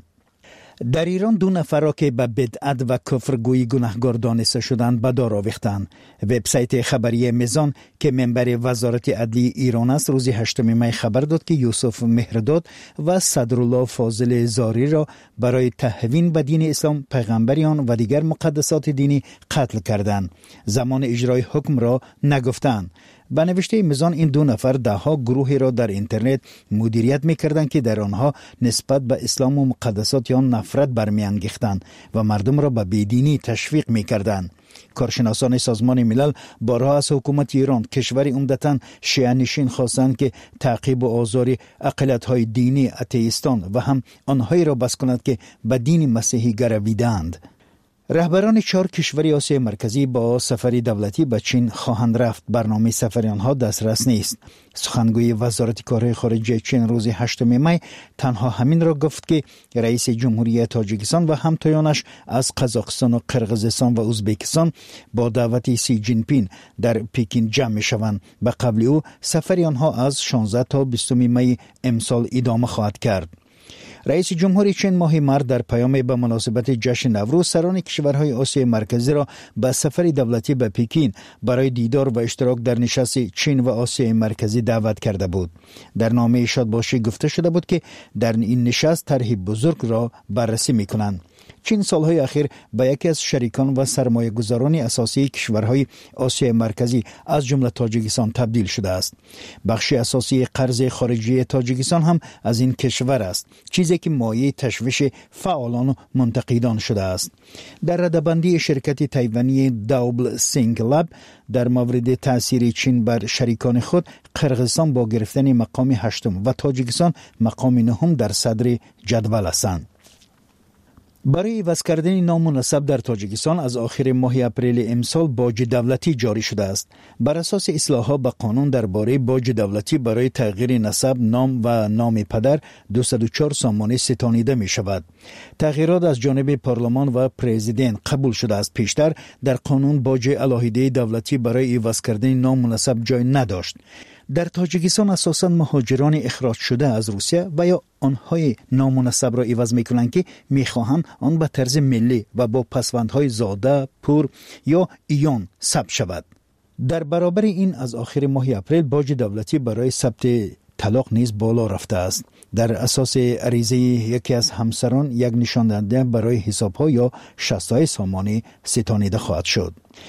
در ایران 2 نفر را که به بدعت و کفرگویی گناهکار دانسته شدند به دار آویختند. وبسایت خبری میزان که منبع وزارت عدلیه ایران است روز 8 می خبر داد که یوسف مهرداد و صدرالله فاضل زاری را برای تهوین به دین اسلام، پیغمبریان و دیگر مقدسات دینی قتل کردند. زمان اجرای حکم را نگفتند. به نوشته میزان این 2 نفر 10 گروهی را در اینترنت مدیریت می‌کردند که در آنها نسبت به اسلام و مقدسات یا نفرت برمی‌انگیختند و مردم را به بیدینی تشویق می‌کردند. کارشناسان سازمان ملل بارها از حکومت ایران، کشوری عمدتاً شیعه نشین، خواستند که تعقیب و آزار اقلیت‌های دینی اتئیستان و هم آنهایی را بس کند که به دین مسیحی گرویدند. رهبران 4 کشور آسیای مرکزی با سفری دولتی به چین خواهند رفت. برنامه سفر آنها دسترس نیست. سخنگوی وزارت کارهای خارجه چین روز 8 می تنها همین را گفت که رئیس جمهوری تاجیکستان و همتایانش از قزاقستان و قرقیزستان و ازبکستان با دعوت سی جین پین در پکین جمع می شوند. به قبل او سفر آنها از 16 تا 20 می امسال ادامه خواهد کرد. رئیس جمهوری چین ماه مارس در پیام به مناسبت جشن نوروز سران کشورهای آسیای مرکزی را به سفر دولتی به پکین برای دیدار و اشتراک در نشست چین و آسیای مرکزی دعوت کرده بود. در نامه شادباشی گفته شده بود که در این نشست طرح بزرگ را بررسی می‌کنند. چین سالهای اخیر به یکی از شریکان و سرمایه‌گذاران اساسی کشورهای آسیای مرکزی از جمله تاجیکستان تبدیل شده است. بخش اساسی قرض خارجی تاجیکستان هم از این کشور است، چیزی که مایه تشویش فعالان و منتقدان شده است. در ردبندی شرکت تایوانی دوبل سینگ لب در مورد تأثیر چین بر شریکان خود، قرقیزستان با گرفتن مقام 8 و تاجیکستان مقام 9 در صدر جدول هستند. برای عوض کردن نامناسب در تاجیکستان از آخر ماه اپریل امسال باج دولتی جاری شده است. بر اساس اصلاحات به قانون درباره باج دولتی برای تغییر نسب، نام و نام پدر 204 سامانه ستانیده می شود. تغییرات از جانب پارلمان و پرزیدنت قبول شده است. پیشتر در قانون باج علاهیده دولتی برای عوض کردن نامناسب جای نداشت. در تاجیکستان اساساً مهاجران اخراج شده از روسیه و یا آنهای نامناسب را عوض میکنند که میخواهند آن به طرز ملی و با پسوندهای زاده، پور یا ایان ثبت شود. در برابر این از آخر ماه اپریل باج دولتی برای ثبت طلاق نیز بالا رفته است. در اساس عریضه یکی از همسران یک نشان دهنده برای حساب‌ها یا شست‌های سامانه ستانیده خواهد شد.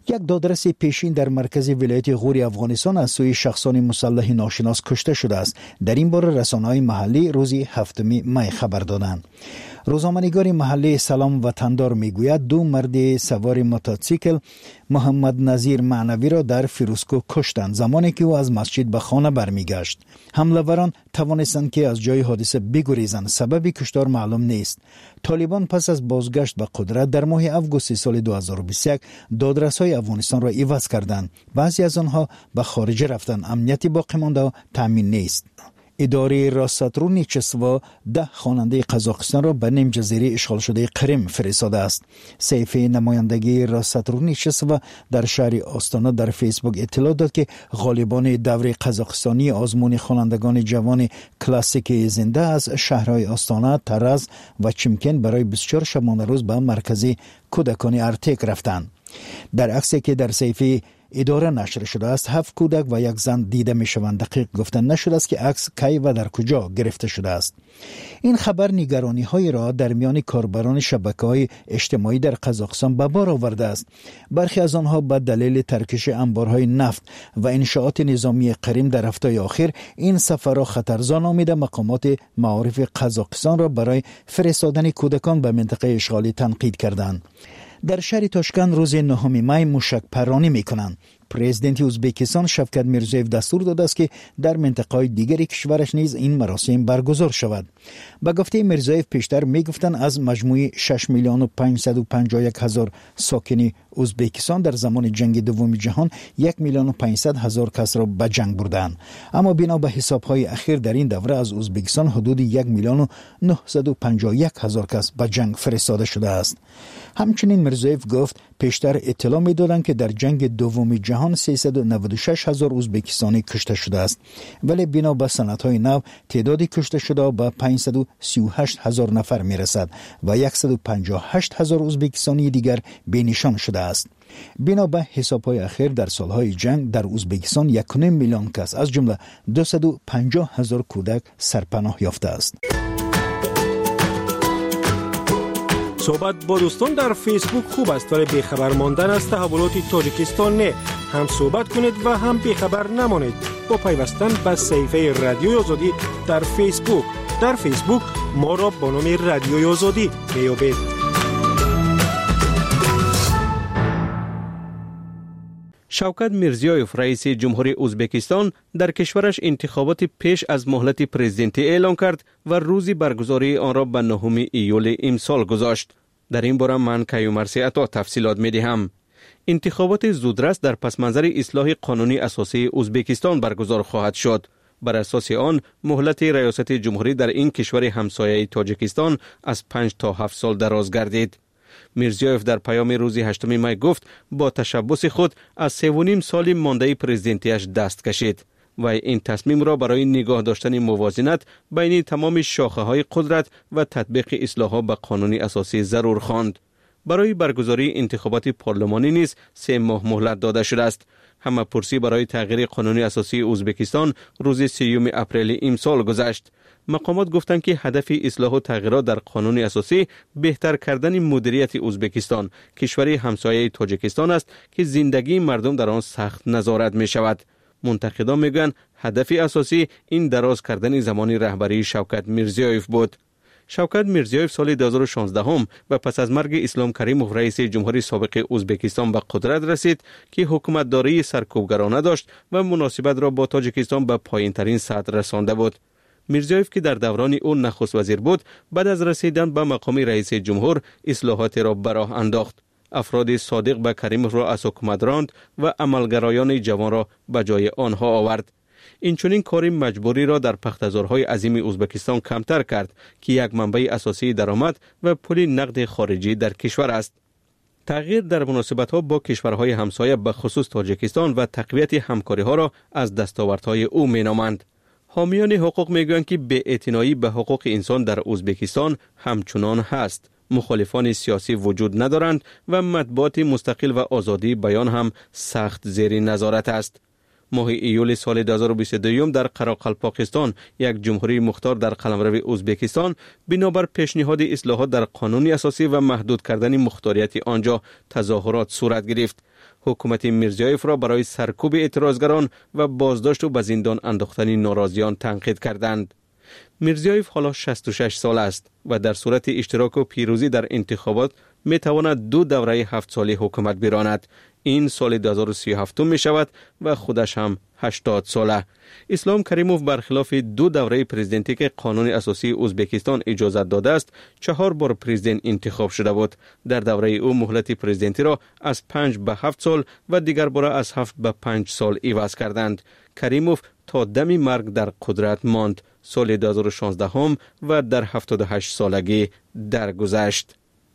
یک دادرس پیشین در مرکز ولایت غور افغانستان از سوی شخصان مسلح ناشناس کشته شده است. در این باره رسانه‌های محلی روز 7 می خبر دادند. روزنامه‌نگار محلی سلام وطندار میگوید دو مرد سوار موتورسیکل محمد نظیر معنوی را در فیروزکوه کشتند زمانی که او از مسجد به خانه برمیگشت. حمله‌وران توانستند که از جای حادثه بگریزند. سبب کشتار معلوم نیست. طالبان پس از بازگشت به قدرت در ماه آگوست سال 2021 دادرس‌های افغانستان را عوض کردند. بعضی از آنها به خارج رفتند. امنیت باقی مانده تامین نیست. اداره راسترونیچسوا 10 خواننده قزاقستان را به نیم جزیره اشغال شده کریم فرستاده است. صحیفه نمایندگی راسترونیچسوا در شهر آستانا در فیسبوک اطلاع داد که غالبان دور قزاقستانی آزمون خوانندگان جوان کلاسیک زنده از شهرهای آستانا، ترز و چیمکن برای 24 شبانه روز به مرکز کودکان ارتک رفتند. در عکسی که در صحیفه اداره نشر شده است 7 کودک و یک زن دیده می شوند. دقیق گفتن نشده است که عکس کی و در کجا گرفته شده است. این خبر نگرانی های را در میان کاربران شبکه‌های اجتماعی در قزاقستان به بار آورده است. برخی از آنها به دلیل ترکش انبارهای نفت و انشاءات نظامی کریم در هفته اخیر این سفر را خطرزا نامیده مقامات معارف قزاقستان را برای فرستادن کودکان به منطقه اشغالی تنقید کردند. در شهر تاشکند روز 9 می موشک پرانی می‌کنند. پرزیدنت ازبکستان شفقت میرزویف دستور داده است که در منطقه‌های دیگر کشورش نیز این مراسم برگزار شود. به گفته میرزویف پیشتر میگفتند از مجموع 6,551,000 ساکن ازبکستان در زمان جنگ دوم جهان 1,500,000 کس را به جنگ بردند. اما بنا به حساب‌های اخیر در این دوره از ازبکستان حدود 1,951,000 کس به جنگ فرستاده شده است. همچنین میرزویف گفت پیشتر اطلاع می‌دادند که در جنگ دوم جهان 396,000 ازبکستانی کشته شده است، ولی بنا به سندهای نو تعداد کشته شده به 538,000 نفر میرسد و 158,000 ازبکستانی دیگر بینشان شده است. بنا به حسابهای اخیر در سالهای جنگ در ازبکستان 1.5 میلیون کس از جمله 250,000 کودک سرپناه یافته است. صحبت با دوستان در فیسبوک خوب است ولی بیخبر ماندن از تحولات تاجیکستان نه. هم صحبت کنید و هم بیخبر نمانید با پیوستن به صفحه رادیوی آزادی در فیسبوک. در فیسبوک ما را با نام رادیوی آزادی بیابید. شوکت میرزیویف رئیس جمهوری ازبکستان در کشورش انتخابات پیش از مهلت پرزیدنتی اعلام کرد و روزی برگزاری آن را به 9 ایول امسال گذاشت. در این باره من کیومرثی عطا تفصیلات می‌دهم. انتخابات زودرس در پس منظر اصلاح قانونی اساسی ازبکستان برگزار خواهد شد. بر اساس آن مهلت ریاست جمهوری در این کشور همسایه تاجیکستان از 5 تا 7 سال دراز گردید. میرزیویف در پیام روز 8 می گفت با تشبث خود از 3.5 سال مانده پرزیدنتیش دست کشید و این تصمیم را برای نگاه داشتن موازنت بین تمام شاخه‌های قدرت و تطبیق اصلاحات به قانون اساسی ضرور خواند. برای برگزاری انتخابات پارلمانی نیز 3 ماه مهلت داده شده است. همه پرسی برای تغییر قانون اساسی ازبکستان روز 3 اپریل امسال گذشت. مقامات گفتند که هدف اصلاح و تغییرات در قانون اساسی بهتر کردن مدیریت ازبکستان، کشوری همسایه تاجیکستان است که زندگی مردم در آن سخت نظارت می شود. منتقدان میگویند هدف اساسی این دراز کردن زمان رهبری شوکت میرزیویف بود. شوکت میرزیویف سال 2016 و پس از مرگ اسلام کریموف رئیس جمهوری سابق ازبکستان به قدرت رسید که حکومتداری سرکوبگرانه داشت و مناسبت را با تاجیکستان به پایین‌ترین سطح رسانده بود. میرزیویف که در دوران او نخست وزیر بود بعد از رسیدن به مقام رئیس جمهور اصلاحات را به راه انداخت. افراد صادق به کریموف را از حکومت راند و عملگرایان جوان را به جای آنها آورد. این چنین کار مجبوری را در پخته‌زارهای عظیم ازبکستان کمتر کرد که یک منبع اساسی درآمد و پول نقد خارجی در کشور است. تغییر در مناسبت‌ها با کشورهای همسایه به خصوص تاجیکستان و تقویت همکاری‌ها را از دستاوردهای او می‌نامند. حامیان حقوق میگویند که بی‌اعتنایی به حقوق انسان در ازبکستان همچنان هست. مخالفان سیاسی وجود ندارند و مطبوعات مستقل و آزادی بیان هم سخت زیر نظارت است. ماه ایول سال 2022 در قراقلپاکستان یک جمهوری مختار در قلمرو ازبکستان بنابر پیشنهاد اصلاحات در قانون اساسی و محدود کردن مختاریت آنجا تظاهرات صورت گرفت. حکومت میرزیایف را برای سرکوب اعتراضگران و بازداشت و به زندان انداختن ناراضیان تنقید کردند. میرزیایف حالا 66 سال است و در صورت اشتراک و پیروزی در انتخابات می تواند 2 دوره 7 ساله حکومت براند. این سال 2037 می شود و خودش هم 80 ساله. اسلام کریموف برخلاف 2 دوره پرزیدنتی که قانون اساسی ازبکستان اجازت داده است 4 بار پرزیدنت انتخاب شده بود. در دوره او مهلت پرزیدنتی را از 5 به 7 سال و دیگر بار از 7 به 5 سال عوض کردند. کریموف تا دم مرگ در قدرت ماند. سال 2016 هم و در 78 سالگی درگذشت.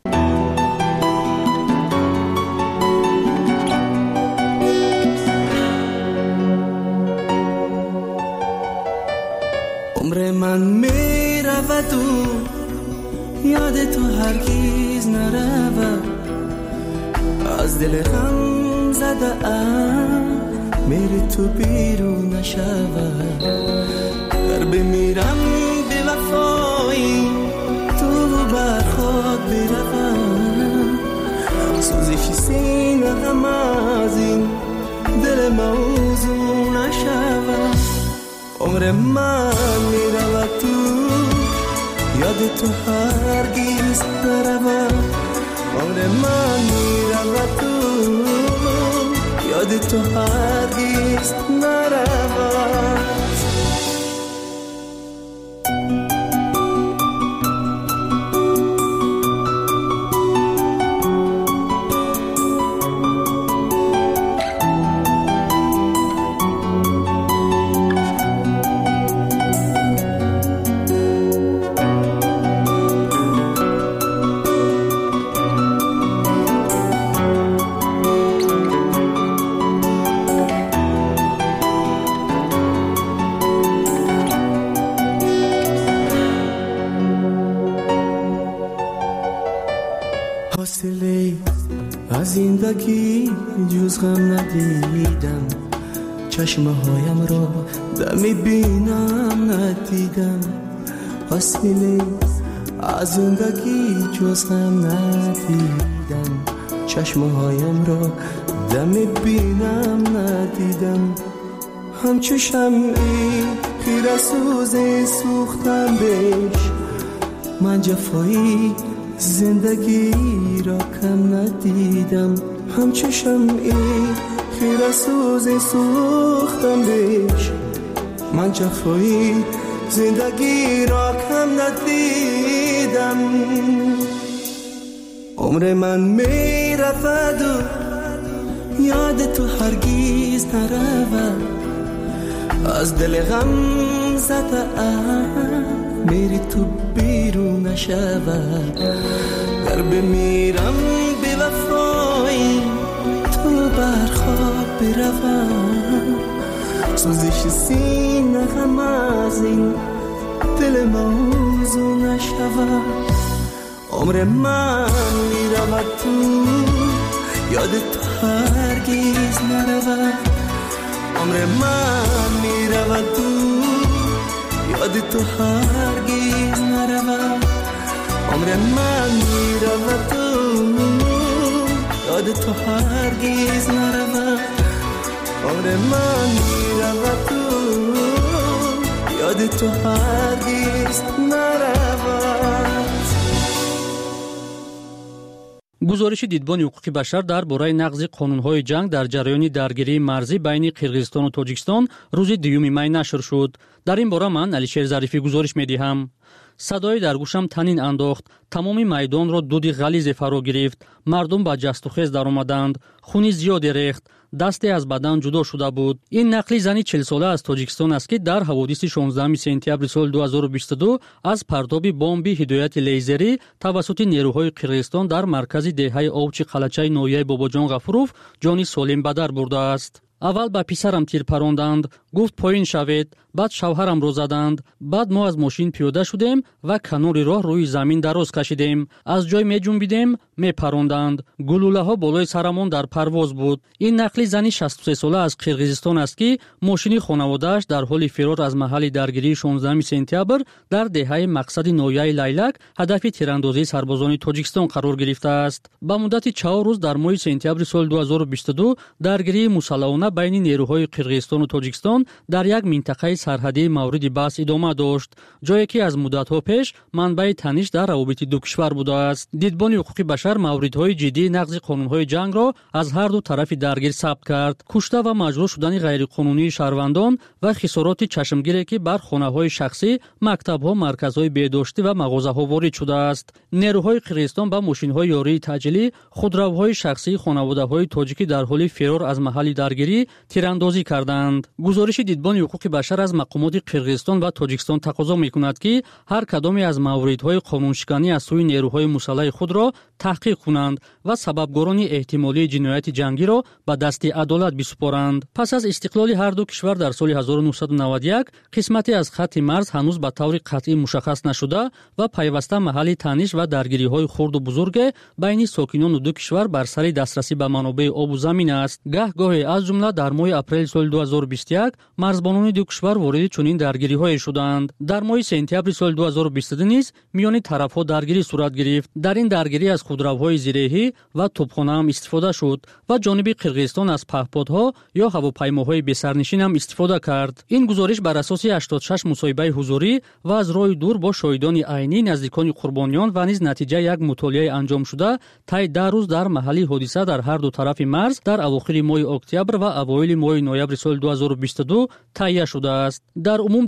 عمر من می رود و یاد تو هرگز نرود، از دل غم زده ام میری تو بیرون نشود. در بمیرم به وفایی تو بر خود بروم، سوزش سینه غم از این دل موضوع نشود. عمر من میرود تو یاد تو هرگز نرود. عمر من میرود تو یاد تو هرگز نرود. حاصله از زندگی جز غم ندیدم، چشمه هایم را دمی بینم ندیدم. حاصله از زندگی جز غم ندیدم، چشمه هایم را دمی بینم ندیدم. همچو شمعی خیره سوز سوختم بهش، من جفایی زندگی را کم ندیدم. همچو شمعی خیره سوز سوختم بهش، من جفایی زندگی را کم ندیدم. عمر من می رود و یاد تو هرگز نرود، از دل غم زده ام میری تو بیرون نشود. در بمیرم به وفایی تو بر خواب بروم، سوزش سینه غم از این دل موضوع نشود. عمر من میرود تو یاد تو هرگز نرود. عمر من میرود تو یاد تو هرگز نرود. عمر من میرود تو یاد تو هرگز نرود. عمر من میرود تو یاد تو هرگز نرود. گزارش دیدبان حقوق بشر درباره نقض قانون‌های جنگ در جریان درگیری مرزی بین قرقیزستان و تاجیکستان روز 2 می نشر شد. در این باره من علیشیر ظریفی گزارش می‌دهم. صدای در گوشم تنین انداخت. تمام میدان را دود غلیظ فرا گرفت. مردم با جست و خیز در آمدند. خون زیادی ریخت. دستی از بدن جدا شده بود. این نقلی زنی 40 ساله از تاجیکستان است که در حوادث 16 سپتامبر سال 2022 از پرتاب بمب هدایت لیزری توسط نیروهای قرقیزستان در مرکز دهه اوچ قلچه نویه باباجان غفوروف جان سالم به در برده است. аввал ба писарам тир паронданд, гуфт поин шавед, баъд шавҳарамро заданд, баъд мо аз мошин пиёда шудем ва канори роҳ рӯи замин дароз кашидем, аз ҷой меҷунбидем, мепаронданд. гулӯлаҳо болои сарамон дар парвоз буд. ин нақли зани 63 сола аз Қирғизистон аст ки мошини хонаводааш дар ҳоли фирор аз маҳалли даргирии 16 сентябр дар деҳаи мақсади ноҳияи Лайлак ҳадафи тирандозии сарбозони Тоҷикистон қарор гирифтааст. ба муддати 4 рӯз дар моҳи сентябри соли 2022 даргирии мусаллаҳона байни нерӯҳои Қирғизистону Тоҷикистон дар як минтақаи сарҳадии мавриди баҳс идома дошт, ҷое ки аз муддатҳо пеш манбаи таниш дар равобити ду кишвар будааст. дидбони ҳуқуқи башар мавридҳои ҷиддии нақзи қонунҳои ҷангро аз ҳар ду тарафи даргир сабт кард. кушта ва маҷрур шудани ғайриқонунии шаҳрвандон ва хисороти чашмгире ки бар хонаҳои шахсӣ, мактабҳо, марказҳои беҳдошти ва мағозаҳо ворид шудааст. нерӯҳои Қирғизистон ба мошинҳои ёрии таъҷилӣ, худравҳои шахсии хонаводаҳои тоҷикӣ дар ҳоли фирор аз маҳалли даргирӣ тирандозӣ карданд. гузориши дидбони ҳуқуқи башар аз мақомоти Қирғизистон ва Тоҷикистон тақозо мекунад ки ҳар кадоме аз мавридҳои қонуншиканӣ аз сӯи нерӯҳои мусаллаҳи худро таҳқиқ кунанд ва сабабгорони эҳтимолии ҷинояти ҷангиро ба дасти адолат бисупоранд. пас аз истиқлоли ҳар ду кишвар дар соли 1991 қисмате аз хатти марз ҳанӯз ба таври қатъӣ мушаххас нашуда ва пайваста маҳалли таниш ва даргириҳои хурду бузурге байни сокинону ду кишвар бар сари дастрасӣ ба манобеи обу замин аст. гаҳ-гоҳе аз ҷумла дар моҳи апрели соли 2021 марзбонони ду кишвар вориди чунин даргириҳое шуданд. дар моҳи сентябри соли 2022 низ миёни тарафҳо даргирӣ сурат гирифт. дар ин даргирӣ аз худравҳои зиреҳӣ ва тӯбхона ҳам истифода шуд ва ҷониби Қирғизистон аз паҳподҳо ё ҳавопаймоҳои бесарнишин ҳам истифода кард. ин гузориш бар асоси 86 мусоҳибаи ҳузурӣ ва аз роҳи дур бо шоҳидони айнӣ, наздикони қурбониён ва низ натиҷаи як мутолиаи анҷомшуда таи 10 рӯз дар маҳалли ҳодиса дар ҳар ду тарафи марз дар авохири моҳи октябр ва авоили моҳи ноябри соли 2022 таҳия шудааст. дар умум